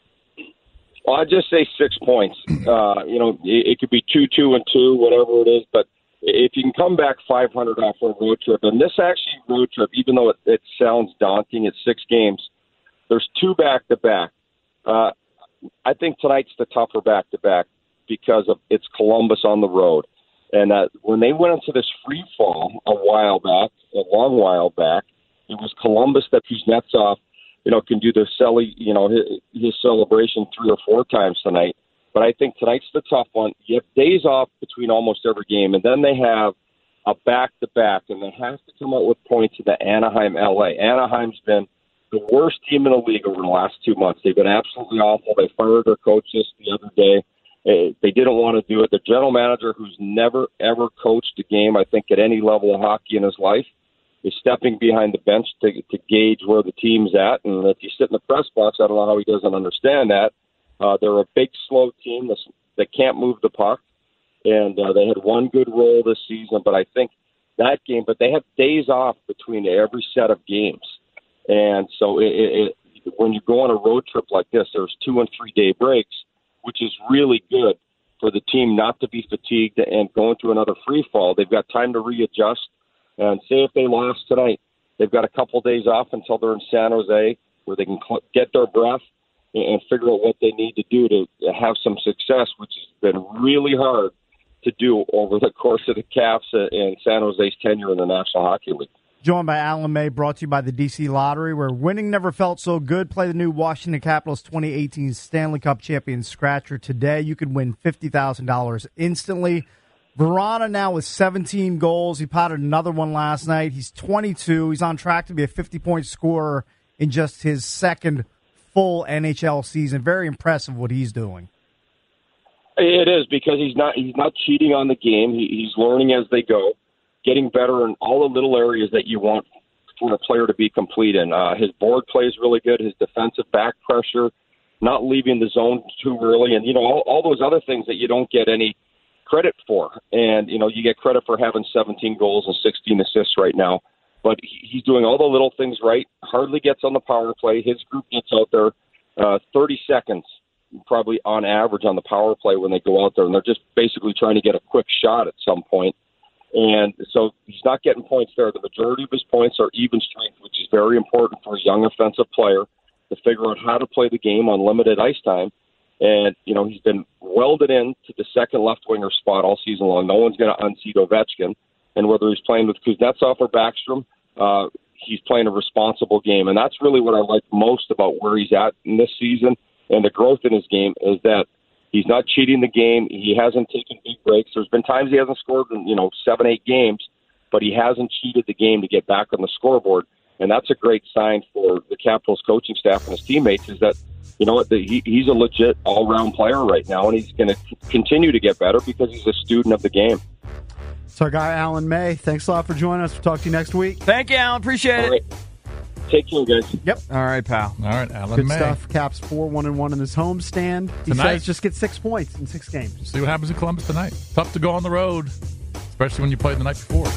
Well, I'd just say six points. Uh, you know, it, it could be two, two, and two, whatever it is, but if you can come back five hundred off a road trip, and this actually road trip, even though it, it sounds daunting, it's six games, there's two back-to-back. Uh, I think tonight's the tougher back-to-back because of it's Columbus on the road. And uh, when they went into this free fall a while back, a long while back, it was Columbus that Kuznetsov, you know, can do the celly, you know, his, his celebration three or four times tonight. But I think tonight's the tough one. You have days off between almost every game, and then they have a back-to-back, and they have to come out with points in the Anaheim L A. Anaheim's been the worst team in the league over the last two months. They've been absolutely awful. They fired their coach just the other day. They didn't want to do it. The general manager, who's never, ever coached a game, I think, at any level of hockey in his life, is stepping behind the bench to, to gauge where the team's at. And if you sit in the press box, I don't know how he doesn't understand that. Uh, they're a big, slow team that, that can't move the puck. And uh, they had one good roll this season, but I think that game, but they have days off between every set of games. And so it, it, it, when you go on a road trip like this, there's two and three day breaks, which is really good for the team not to be fatigued and go into another free fall. They've got time to readjust. And say if they lost tonight, they've got a couple days off until they're in San Jose where they can get their breath and figure out what they need to do to have some success, which has been really hard to do over the course of the Caps and San Jose's tenure in the National Hockey League. Joined by Alan May, brought to you by the D C Lottery, where winning never felt so good. Play the new Washington Capitals twenty eighteen Stanley Cup champion Scratcher today. You could win fifty thousand dollars instantly. Vrana now with seventeen goals. He potted another one last night. He's twenty-two. He's on track to be a fifty-point scorer in just his second full N H L season. Very impressive what he's doing. It is, because he's not he's not cheating on the game. He, he's learning as they go, getting better in all the little areas that you want for a player to be complete in. Uh, his board play is really good. His defensive back pressure, not leaving the zone too early, and you know all, all those other things that you don't get any credit for. And you know you get credit for having seventeen goals and sixteen assists right now, but he, he's doing all the little things right. Hardly gets on the power play. His group gets out there uh, thirty seconds. Probably on average on the power play when they go out there, and they're just basically trying to get a quick shot at some point. And so he's not getting points there. The majority of his points are even strength, which is very important for a young offensive player to figure out how to play the game on limited ice time. And, you know, he's been welded in to the second left winger spot all season long. No one's going to unseat Ovechkin. And whether he's playing with Kuznetsov or Backstrom, uh, he's playing a responsible game. And that's really what I like most about where he's at in this season and the growth in his game is that he's not cheating the game. He hasn't taken big breaks. There's been times he hasn't scored in, you know, seven, eight games, but he hasn't cheated the game to get back on the scoreboard. And that's a great sign for the Capitals coaching staff and his teammates is that, you know what, he, he's a legit all-round player right now, and he's going to continue to get better because he's a student of the game. It's our guy, Alan May. Thanks a lot for joining us. We'll talk to you next week. Thank you, Alan. Appreciate All right. it. Take care, guys. Yep. All right, pal. All right, Alan Good May. stuff. Caps four, one and one in his homestand. He Tonight. says just get six points in six games. See what happens in Columbus tonight. Tough to go on the road, especially when you played the night before.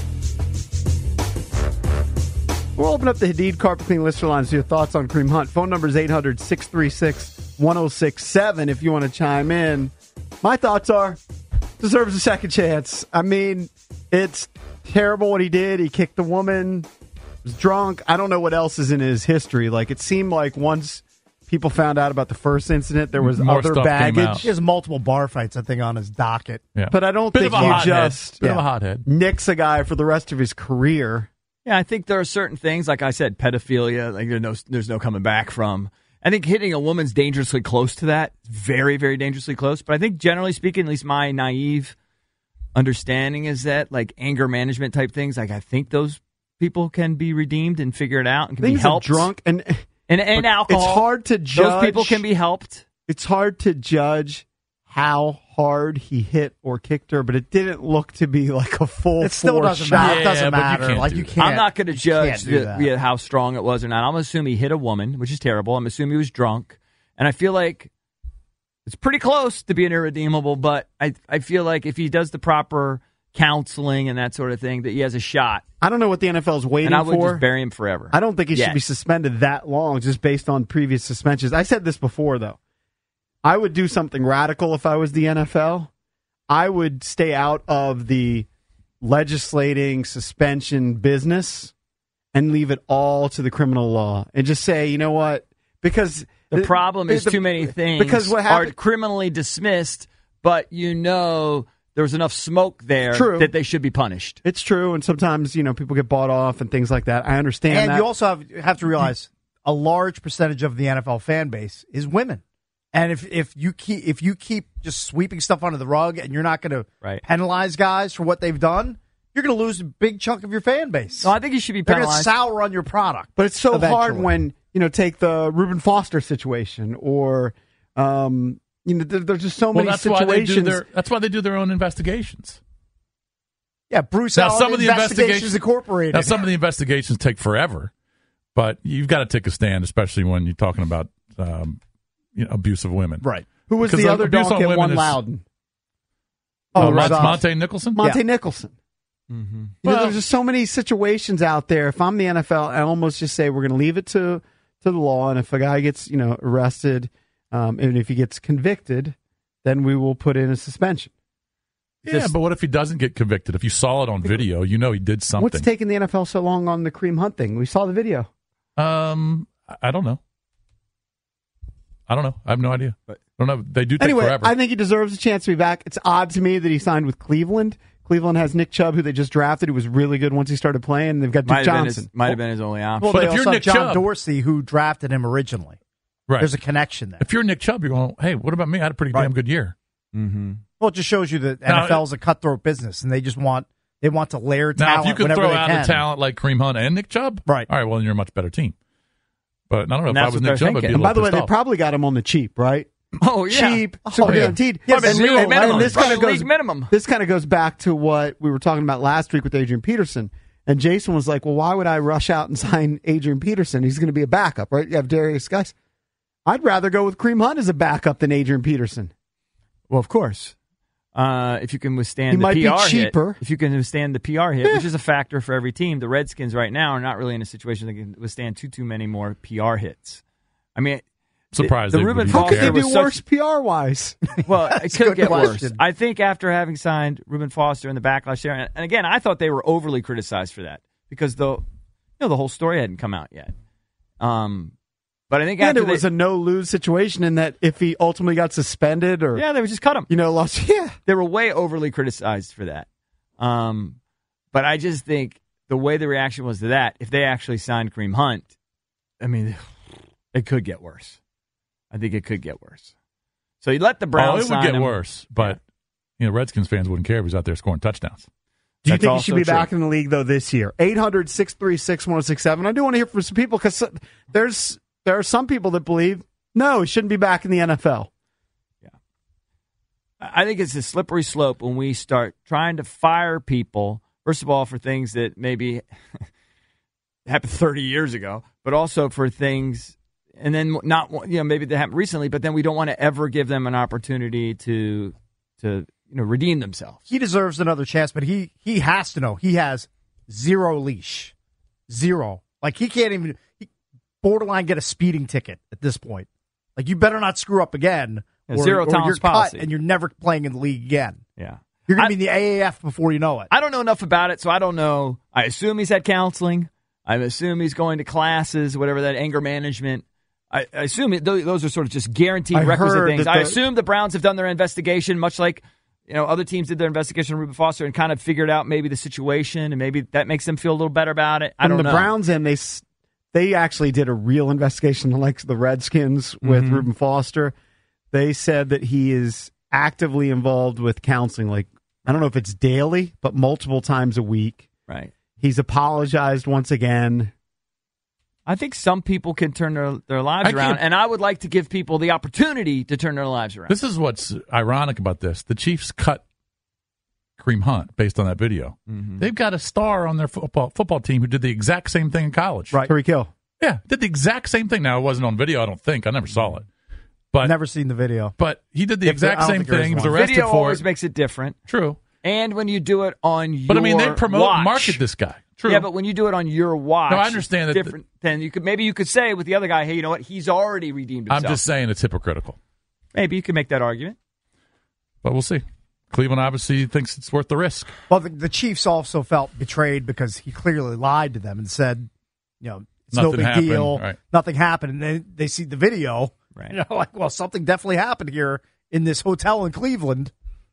We'll open up the Hadid Carpet Clean listener lines to your thoughts on Kareem Hunt. Phone number is eight hundred, six three six, one oh six seven if you want to chime in. My thoughts are, deserves a second chance. I mean, it's terrible what he did. He kicked the woman, was drunk. I don't know what else is in his history. Like, it seemed like once people found out about the first incident, there was More other stuff came baggage. out. He has multiple bar fights, I think, on his docket. Yeah. But I don't Bit think of a you hothead. just Bit of a hothead. nix a guy for the rest of his career. Yeah, I think there are certain things, like I said, pedophilia, like there's no, there's no coming back from. I think hitting a woman's dangerously close to that, very, very dangerously close. But I think generally speaking, at least my naive understanding is that, like anger management type things, like I think those people can be redeemed and figure it out and can be Things are helped. drunk and and, and alcohol. It's hard to judge. Those people can be helped. It's hard to judge how hard he hit or kicked her, but it didn't look to be like a full It still force doesn't shot. matter. It Yeah, doesn't but you matter. can't Like do you that. can't. I'm not going to judge can't do the, that. yeah, how strong it was or not. I'm going to assume he hit a woman, which is terrible. I'm assuming he was drunk. And I feel like it's pretty close to being irredeemable, but I, I feel like if he does the proper counseling and that sort of thing, that he has a shot. I don't know what the N F L is waiting And I would for. just bury him forever. I don't think he Yes. should be suspended that long just based on previous suspensions. I said this before, though. I would do something radical if I was the N F L. I would stay out of the legislating suspension business and leave it all to the criminal law and just say, you know what? Because The problem is the- too many things because what are happened, criminally dismissed, but you know there was enough smoke there True. that they should be punished. it's true, and sometimes you know people get bought off and things like that. I understand And that. you also have, have to realize a large percentage of the N F L fan base is women. And if, if you keep if you keep just sweeping stuff under the rug and you're not going to Right. penalize guys for what they've done, you're going to lose a big chunk of your fan base. No, I think he should be They're going to penalized. sour on your product. But it's so hard eventually. when, you know, take the Reuben Foster situation or, um, you know, there, there's just so Well, many that's why they do situations. their. That's why they do their own investigations. Yeah, Bruce Now, Allen some of the Investigations investigations- Incorporated. Now, some of the investigations take forever, but you've got to take a stand, especially when you're talking about um, you know, abuse of women. right. Who was Because the the other abuse on donkey at women one is- Loudon? Oh, Oh, Mon- right. Monte Nicholson. Monte Yeah. Nicholson. Mm-hmm. You know, Well- there's just so many situations out there. If I'm the N F L, I almost just say we're going to leave it to to the law, and if a guy gets, you know, arrested, um, and if he gets convicted, then we will put in a suspension. Yeah, Just- but what if he doesn't get convicted? If you saw it on video, you know he did something. What's taking the N F L so long on the Kareem Hunt thing? We saw the video. Um, I- I don't know. I don't know. I have no idea. But- I don't know. They do take Anyway, forever. I think he deserves a chance to be back. It's odd to me that he signed with Cleveland. Cleveland has Nick Chubb, who they just drafted, who was really good once he started playing. And they've got Duke Might have, been Johnson. his, might have been his only option. Well, But they if you're also Nick have John Chubb- Dorsey, who drafted him originally. right. There's a connection there. If you're Nick Chubb, you're going, hey, what about me? I had a pretty Right. damn good year. mm-hmm. Well, it just shows you that Now, N F L is a cutthroat business, and they just want they want to layer Now, talent if you could whenever throw they out can. a talent like Kareem Hunt and Nick Chubb, Right. all right, well, then you're a much better team. But I don't know. And If I that's was what Nick they're Chubb, I'd be a thinking. And by the little way, they pissed off. probably got him on the cheap, right? Oh, yeah. Cheap, super yeah. guaranteed. Yeah, but And- league and minimum. this kind of League goes minimum. This kind of goes back to what we were talking about last week with Adrian Peterson. And Jason was like, "Well, why would I rush out and sign Adrian Peterson? He's going to be a backup, right? You have Darius Guys. I'd rather go with Kareem Hunt as a backup than Adrian Peterson. Well, of course. Uh, if you can withstand He the might be P R cheaper. hit, if you can withstand the P R hit, which is a factor for every team, the Redskins right now are not really in a situation that can withstand too too many more P R hits. I mean, Surprised the, they the would Reuben be How could Foster they there. do was such- worse P R wise? Well, it That's a could good get worse. question. I think after having signed Reuben Foster and the backlash there, and, and again, I thought they were overly criticized for that because the you know the whole story hadn't come out yet. Um, But I think and after it was they, a no-lose situation in that if he ultimately got suspended or yeah, they would just cut him. You know, lost. Yeah, they were way overly criticized for that. Um, but I just think the way the reaction was to that, if they actually signed Kareem Hunt, I mean, it could get worse. I think it could get worse. So you let the Browns. Oh, it would sign get him. worse, but you know, Redskins fans wouldn't care if he's out there scoring touchdowns. Do you That's think he should be also back true. in the league, though, this year? eight hundred, six three six, one oh six seven. I do want to hear from some people because there's there are some people that believe, no, he shouldn't be back in the N F L. Yeah. I think it's a slippery slope when we start trying to fire people, first of all, for things that maybe happened thirty years ago, but also for things, and then not, you know, maybe they happened recently, but then we don't want to ever give them an opportunity to, to, you know, redeem themselves. He deserves another chance, but he he has to know he has zero leash, zero. Like he can't even he borderline get a speeding ticket at this point. Like you better not screw up again, Yeah, or, zero or tolerance you're cut policy. and you're never playing in the league again. Yeah. You're going I- to be in the A A F before you know it. I don't know enough about it, so I don't know. I assume he's had counseling. I assume he's going to classes, whatever that anger management. I, I assume it, those, those are sort of just guaranteed I requisite heard things. that I the- assume the Browns have done their investigation, much like you know other teams did their investigation on Reuben Foster and kind of figured out maybe the situation, and maybe that makes them feel a little better about it. I From don't the know. Browns end, they s- they actually did a real investigation, like the Redskins with Mhm. Reuben Foster. They said that he is actively involved with counseling. Like I don't know if it's daily, but multiple times a week. Right. He's apologized once again. I think some people can turn their, their lives I around, can't- and I would like to give people the opportunity to turn their lives around. This is what's ironic about this. The Chiefs cut Kareem Hunt based on that video. Mm-hmm. They've got a star on their football football team who did the exact same thing in college. Right. Tyreek Hill. Yeah, did the exact same thing. Now, it wasn't on video, I don't think. I never saw it. But Never seen the video. but he did the If exact there- I don't same think there is thing. He was one. arrested Video for always it. makes it different. True. And when you do it on your But I mean, they promote watch, and market this guy. True. Yeah, but when you do it on your watch, No, I understand it's that different. Then you could maybe you could say with the other guy, hey, you know what? He's already redeemed I'm himself. just saying it's hypocritical. Maybe you could make that argument. But we'll see. Cleveland obviously thinks it's worth the risk. Well, the, the Chiefs also felt betrayed because he clearly lied to them and said, you know, it's no Nothing big happened, deal. right. Nothing happened. And then they see the video. Right. You know, like, well, something definitely happened here in this hotel in Cleveland.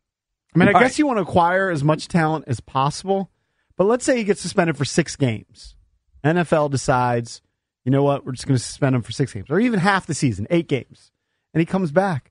I mean, I All guess right. you want to acquire as much talent as possible, but let's say he gets suspended for six games. N F L decides, you know what, we're just going to suspend him for six games, or even half the season, eight games, and he comes back.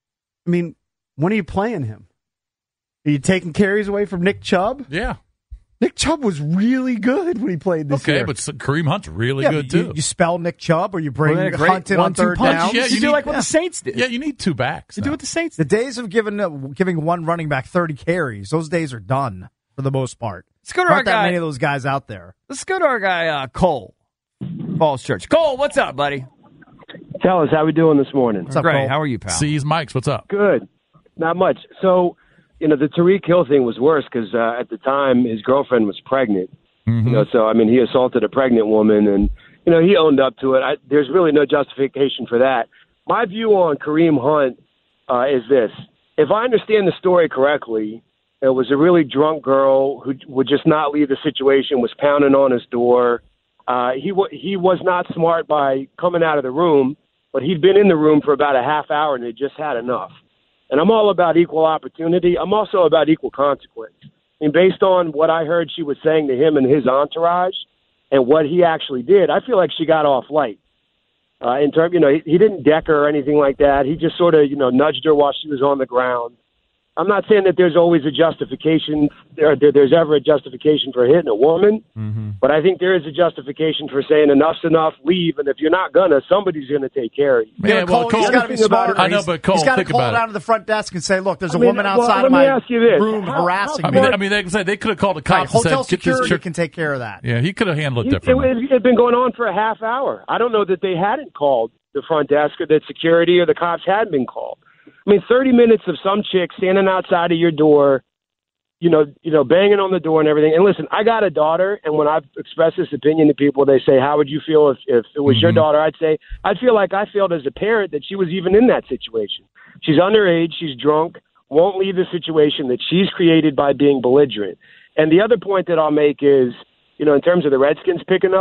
I mean, when are you playing him? Are you taking carries away from Nick Chubb? Yeah. Nick Chubb was really good when he played this Okay, year. but Kareem Hunt's really yeah, good but you, too. you spell Nick Chubb or you bring Well, then a great Hunt in on one-two third punch. down. Yeah, you, you do need- like what yeah. the Saints did. Yeah, you need two backs. You now. do what the Saints The did. days of giving uh, giving one running back thirty carries, those days are done for the most part. Let's go to There our aren't that guy. many of those guys out there. Let's go to our guy uh, Cole, Falls Church. Cole, what's up, buddy? Fellas, how we doing this morning? What's up, Great. Cole? How are you, pal? C's Mike's, what's up? Good. Not much. So, you know, the Tariq Hill thing was worse because uh, at the time his girlfriend was pregnant. Mm-hmm. You know, so I mean, he assaulted a pregnant woman, and you know, he owned up to it. I, there's really no justification for that. My view on Kareem Hunt uh, is this: if I understand the story correctly, it was a really drunk girl who would just not leave the situation, was pounding on his door. Uh, he w- he was not smart by coming out of the room, but he'd been in the room for about a half hour and had just had enough. And I'm all about equal opportunity. I'm also about equal consequence. I mean, based on what I heard she was saying to him and his entourage and what he actually did, I feel like she got off light. Uh, in terms, you know, he, he didn't deck her or anything like that. He just sort of, you know, nudged her while she was on the ground. I'm not saying that there's always a justification, or that there's ever a justification for hitting a woman, Mm-hmm. but I think there is a justification for saying enough's enough, leave, and if you're not gonna, somebody's gonna take care of you. Yeah, well, Cole, Cole, he's got to be think about smart. it. I know, but Cole, he's got to think call about it. down to the front desk and say, "Look, there's a I mean, woman well, outside let of me my ask you this. room How- harassing I me." mean, I mean, they could say they could have called the Uh, cops and hotel said, "Get this security chick." can take care of that. Yeah, he could have handled it It, differently. it, it had been going on for a half hour. I don't know that they hadn't called the front desk or that security or the cops had been called. I mean, thirty minutes of some chick standing outside of your door, you know, you know, banging on the door and everything. And listen, I got a daughter, and when I've expressed this opinion to people, they say, "How would you feel if, if it was Mhm. your daughter?" I'd say, I'd feel like I felt as a parent that she was even in that situation. She's underage, she's drunk, won't leave the situation that she's created by being belligerent. And the other point that I'll make is, you know, in terms of the Redskins picking up,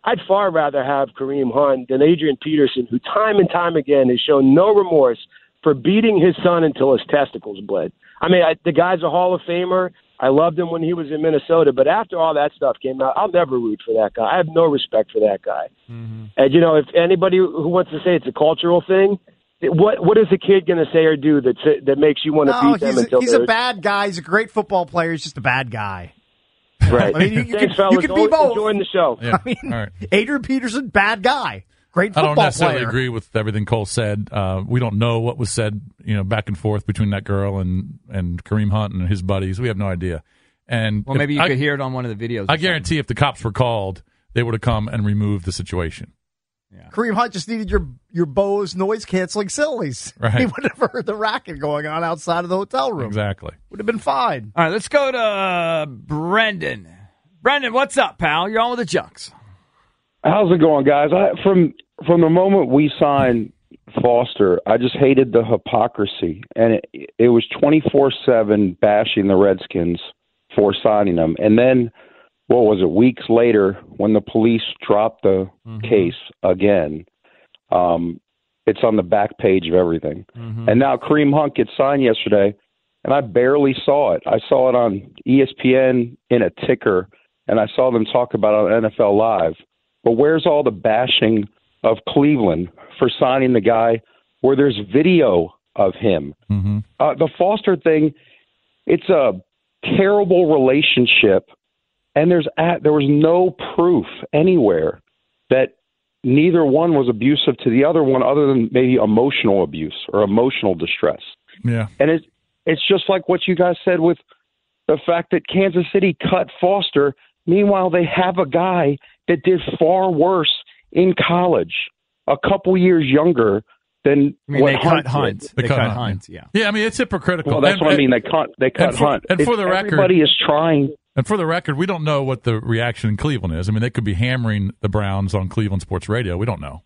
I'd far rather have Kareem Hunt than Adrian Peterson, who time and time again has shown no remorse for beating his son until his testicles bled. I mean, I, the guy's a Hall of Famer. I loved him when he was in Minnesota, but after all that stuff came out, I'll never root for that guy. I have no respect for that guy. Mm-hmm. And, you know, if anybody who wants to say it's a cultural thing, what what is a kid going to say or do that that makes you want to no, beat them he's until a, he's a bad guy. He's a great football player. He's just a bad guy. Right. I mean, you, you, Thanks, can, you can be both. Enjoying the show. Yeah. I mean, All right. Adrian Peterson, bad guy. Great football player. I don't necessarily player. agree with everything Cole said. Uh, we don't know what was said, you know, back and forth between that girl and, and Kareem Hunt and his buddies. We have no idea. And well, maybe you I, could hear it on one of the videos. I guarantee if the cops were called, they would have come and removed the situation. Yeah. Kareem Hunt just needed your your Bose noise canceling sillies. Right. He would have heard the racket going on outside of the hotel room. Exactly. Would have been fine. All right, let's go to uh, Brendan. Brendan, what's up, pal? You're on with the Junks. How's it going, guys? I, from from the moment we signed Foster, I just hated the hypocrisy, and it, it was twenty-four seven bashing the Redskins for signing them, and then what was it? Weeks later, when the police dropped the mm-hmm. case again, um, it's on the back page of everything. Mm-hmm. And now Kareem Hunt gets signed yesterday, and I barely saw it. I saw it on E S P N in a ticker, and I saw them talk about it on N F L Live. But where's all the bashing of Cleveland for signing the guy where there's video of him? Mm-hmm. Uh, the Foster thing, it's a terrible relationship, and there's at, there was no proof anywhere that neither one was abusive to the other one other than maybe emotional abuse or emotional distress. Yeah. And it, it's just like what you guys said with the fact that Kansas City cut Foster. Meanwhile, they have a guy that did far worse in college, a couple years younger than I mean, what they Hunt cut Hunt. did. They, They cut, cut Hunt. Hunt. Yeah. Yeah, I mean, it's hypocritical. Well, that's and, what and, I mean. They cut. They cut and for, Hunt. And for It's, the record, everybody is trying. And for the record, we don't know what the reaction in Cleveland is. I mean, they could be hammering the Browns on Cleveland sports radio. We don't know.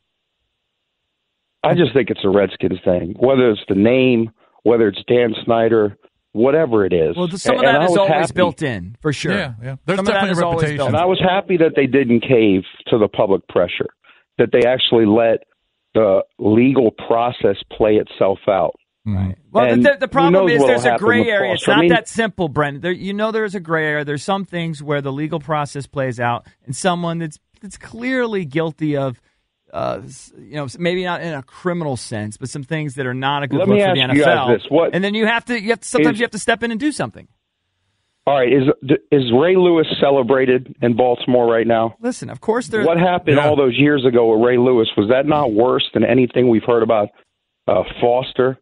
I just think it's a Redskins thing, whether it's the name, whether it's Dan Snyder, whatever it is. Well, some of and, that and is always happy. built in, for sure. Yeah, yeah. There's some of that definitely is a always reputation. built And in. I was happy that they didn't cave to the public pressure, that they actually let the legal process play itself out. Right. Well, And the, the problem who knows is what'll there's a happen gray with area. It's Foster. I not mean- that simple, Brendan. There, you know there is a gray area. There's some things where the legal process plays out, and someone that's that's clearly guilty of, uh, you know, maybe not in a criminal sense, but some things that are not a good Let look me for ask the you N F L. guys this. What and then you have to, you have to sometimes is- you have to step in and do something. All right, is is Ray Lewis celebrated in Baltimore right now? Listen, of course, there. What happened Yeah. all those years ago with Ray Lewis? Was that not worse than anything we've heard about uh, Foster?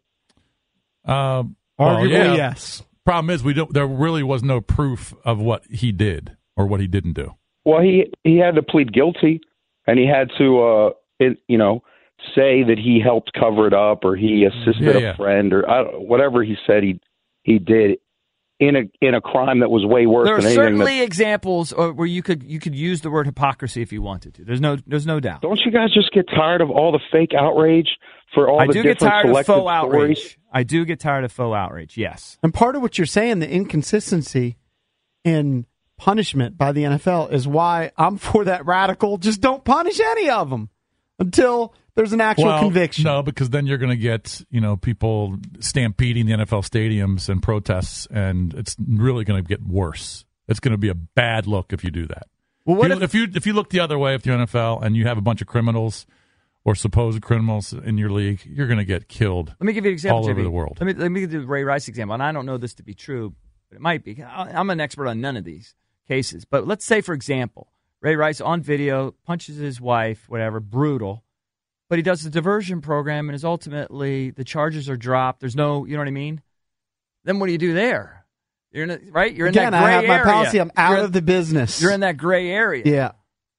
Um, well, Arguably, yeah. yes. Problem is, we don't. There really was no proof of what he did or what he didn't do. Well, he he had to plead guilty, and he had to, uh, it, you know, say that he helped cover it up or he assisted Yeah, yeah. a friend or I, don't- whatever he said he he did in a in a crime that was way worse There are than anything. certainly That, examples uh, where you could you could use the word hypocrisy if you wanted to. There's no there's no doubt. don't you guys just get tired of all the fake outrage for all I the do get different tired of selected faux stories? outrage. I do get tired of faux outrage. Yes. And part of what you're saying, the inconsistency in punishment by the N F L, is why I'm for that radical. Just don't punish any of them until there's an actual well, conviction. No, because then you're going to get, you know, people stampeding the N F L stadiums and protests, and it's really going to get worse. It's going to be a bad look if you do that. Well, what if, you, if you if you look the other way with your N F L and you have a bunch of criminals or supposed criminals in your league, you're going to get killed. Let me give you an example, all J B. over the world. Let me let me give you the Ray Rice example, and I don't know this to be true, but it might be. I- I'm an expert on none of these cases, but let's say, for example, Ray Rice on video punches his wife, whatever, brutal, but he does the diversion program, and is ultimately the charges are dropped. There's no, you know what I mean? Then what do you do there? You're in a, right. You're in Again, that gray I have my area. policy. I'm out You're- of the business. You're in that gray area. Yeah.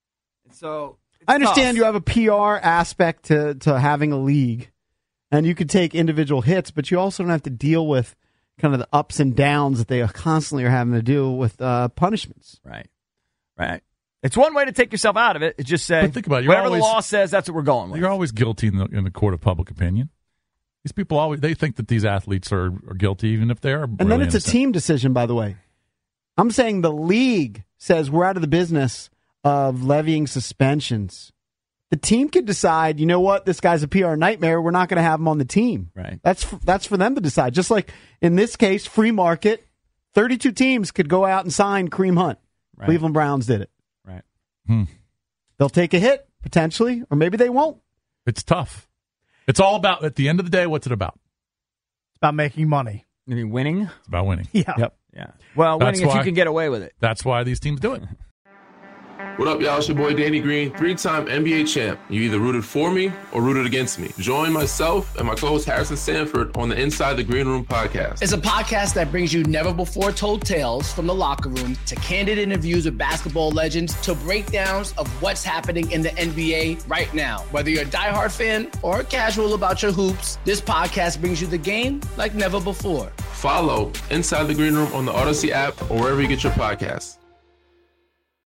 So it's I understand tough. you have a P R aspect to, to having a league, and you could take individual hits, but you also don't have to deal with kind of the ups and downs that they constantly are having to do with uh, punishments. Right. Right. It's one way to take yourself out of it. It's just say, But think about it, you're whatever always- the law says, that's what we're going with. You're always guilty in the in the court of public opinion. These people always they think that these athletes are, are guilty, even if they are. And then it's a team decision, by the way. I'm saying the league says we're out of the business of levying suspensions. The team could decide, you know what, this guy's a P R nightmare. We're not going to have him on the team. Right. That's for, that's for them to decide. Just like in this case, free market, thirty-two teams could go out and sign Kareem Hunt. Right. Cleveland Browns did it. Right. Hmm. They'll take a hit, potentially, or maybe they won't. It's tough. It's all about, at the end of the day, what's it about? It's about making money. You mean winning? It's about winning. Yeah. Yep. Yeah. Well, That's winning if why- you can get away with it. That's why these teams do it. What up, y'all? It's your boy Danny Green, three-time N B A champ. You either rooted for me or rooted against me. Join myself and my co-host Harrison Sanford on the Inside the Green Room podcast. It's a podcast that brings you never-before-told tales from the locker room to candid interviews with basketball legends to breakdowns of what's happening in the N B A right now. Whether you're a diehard fan or casual about your hoops, this podcast brings you the game like never before. Follow Inside the Green Room on the Odyssey app or wherever you get your podcasts.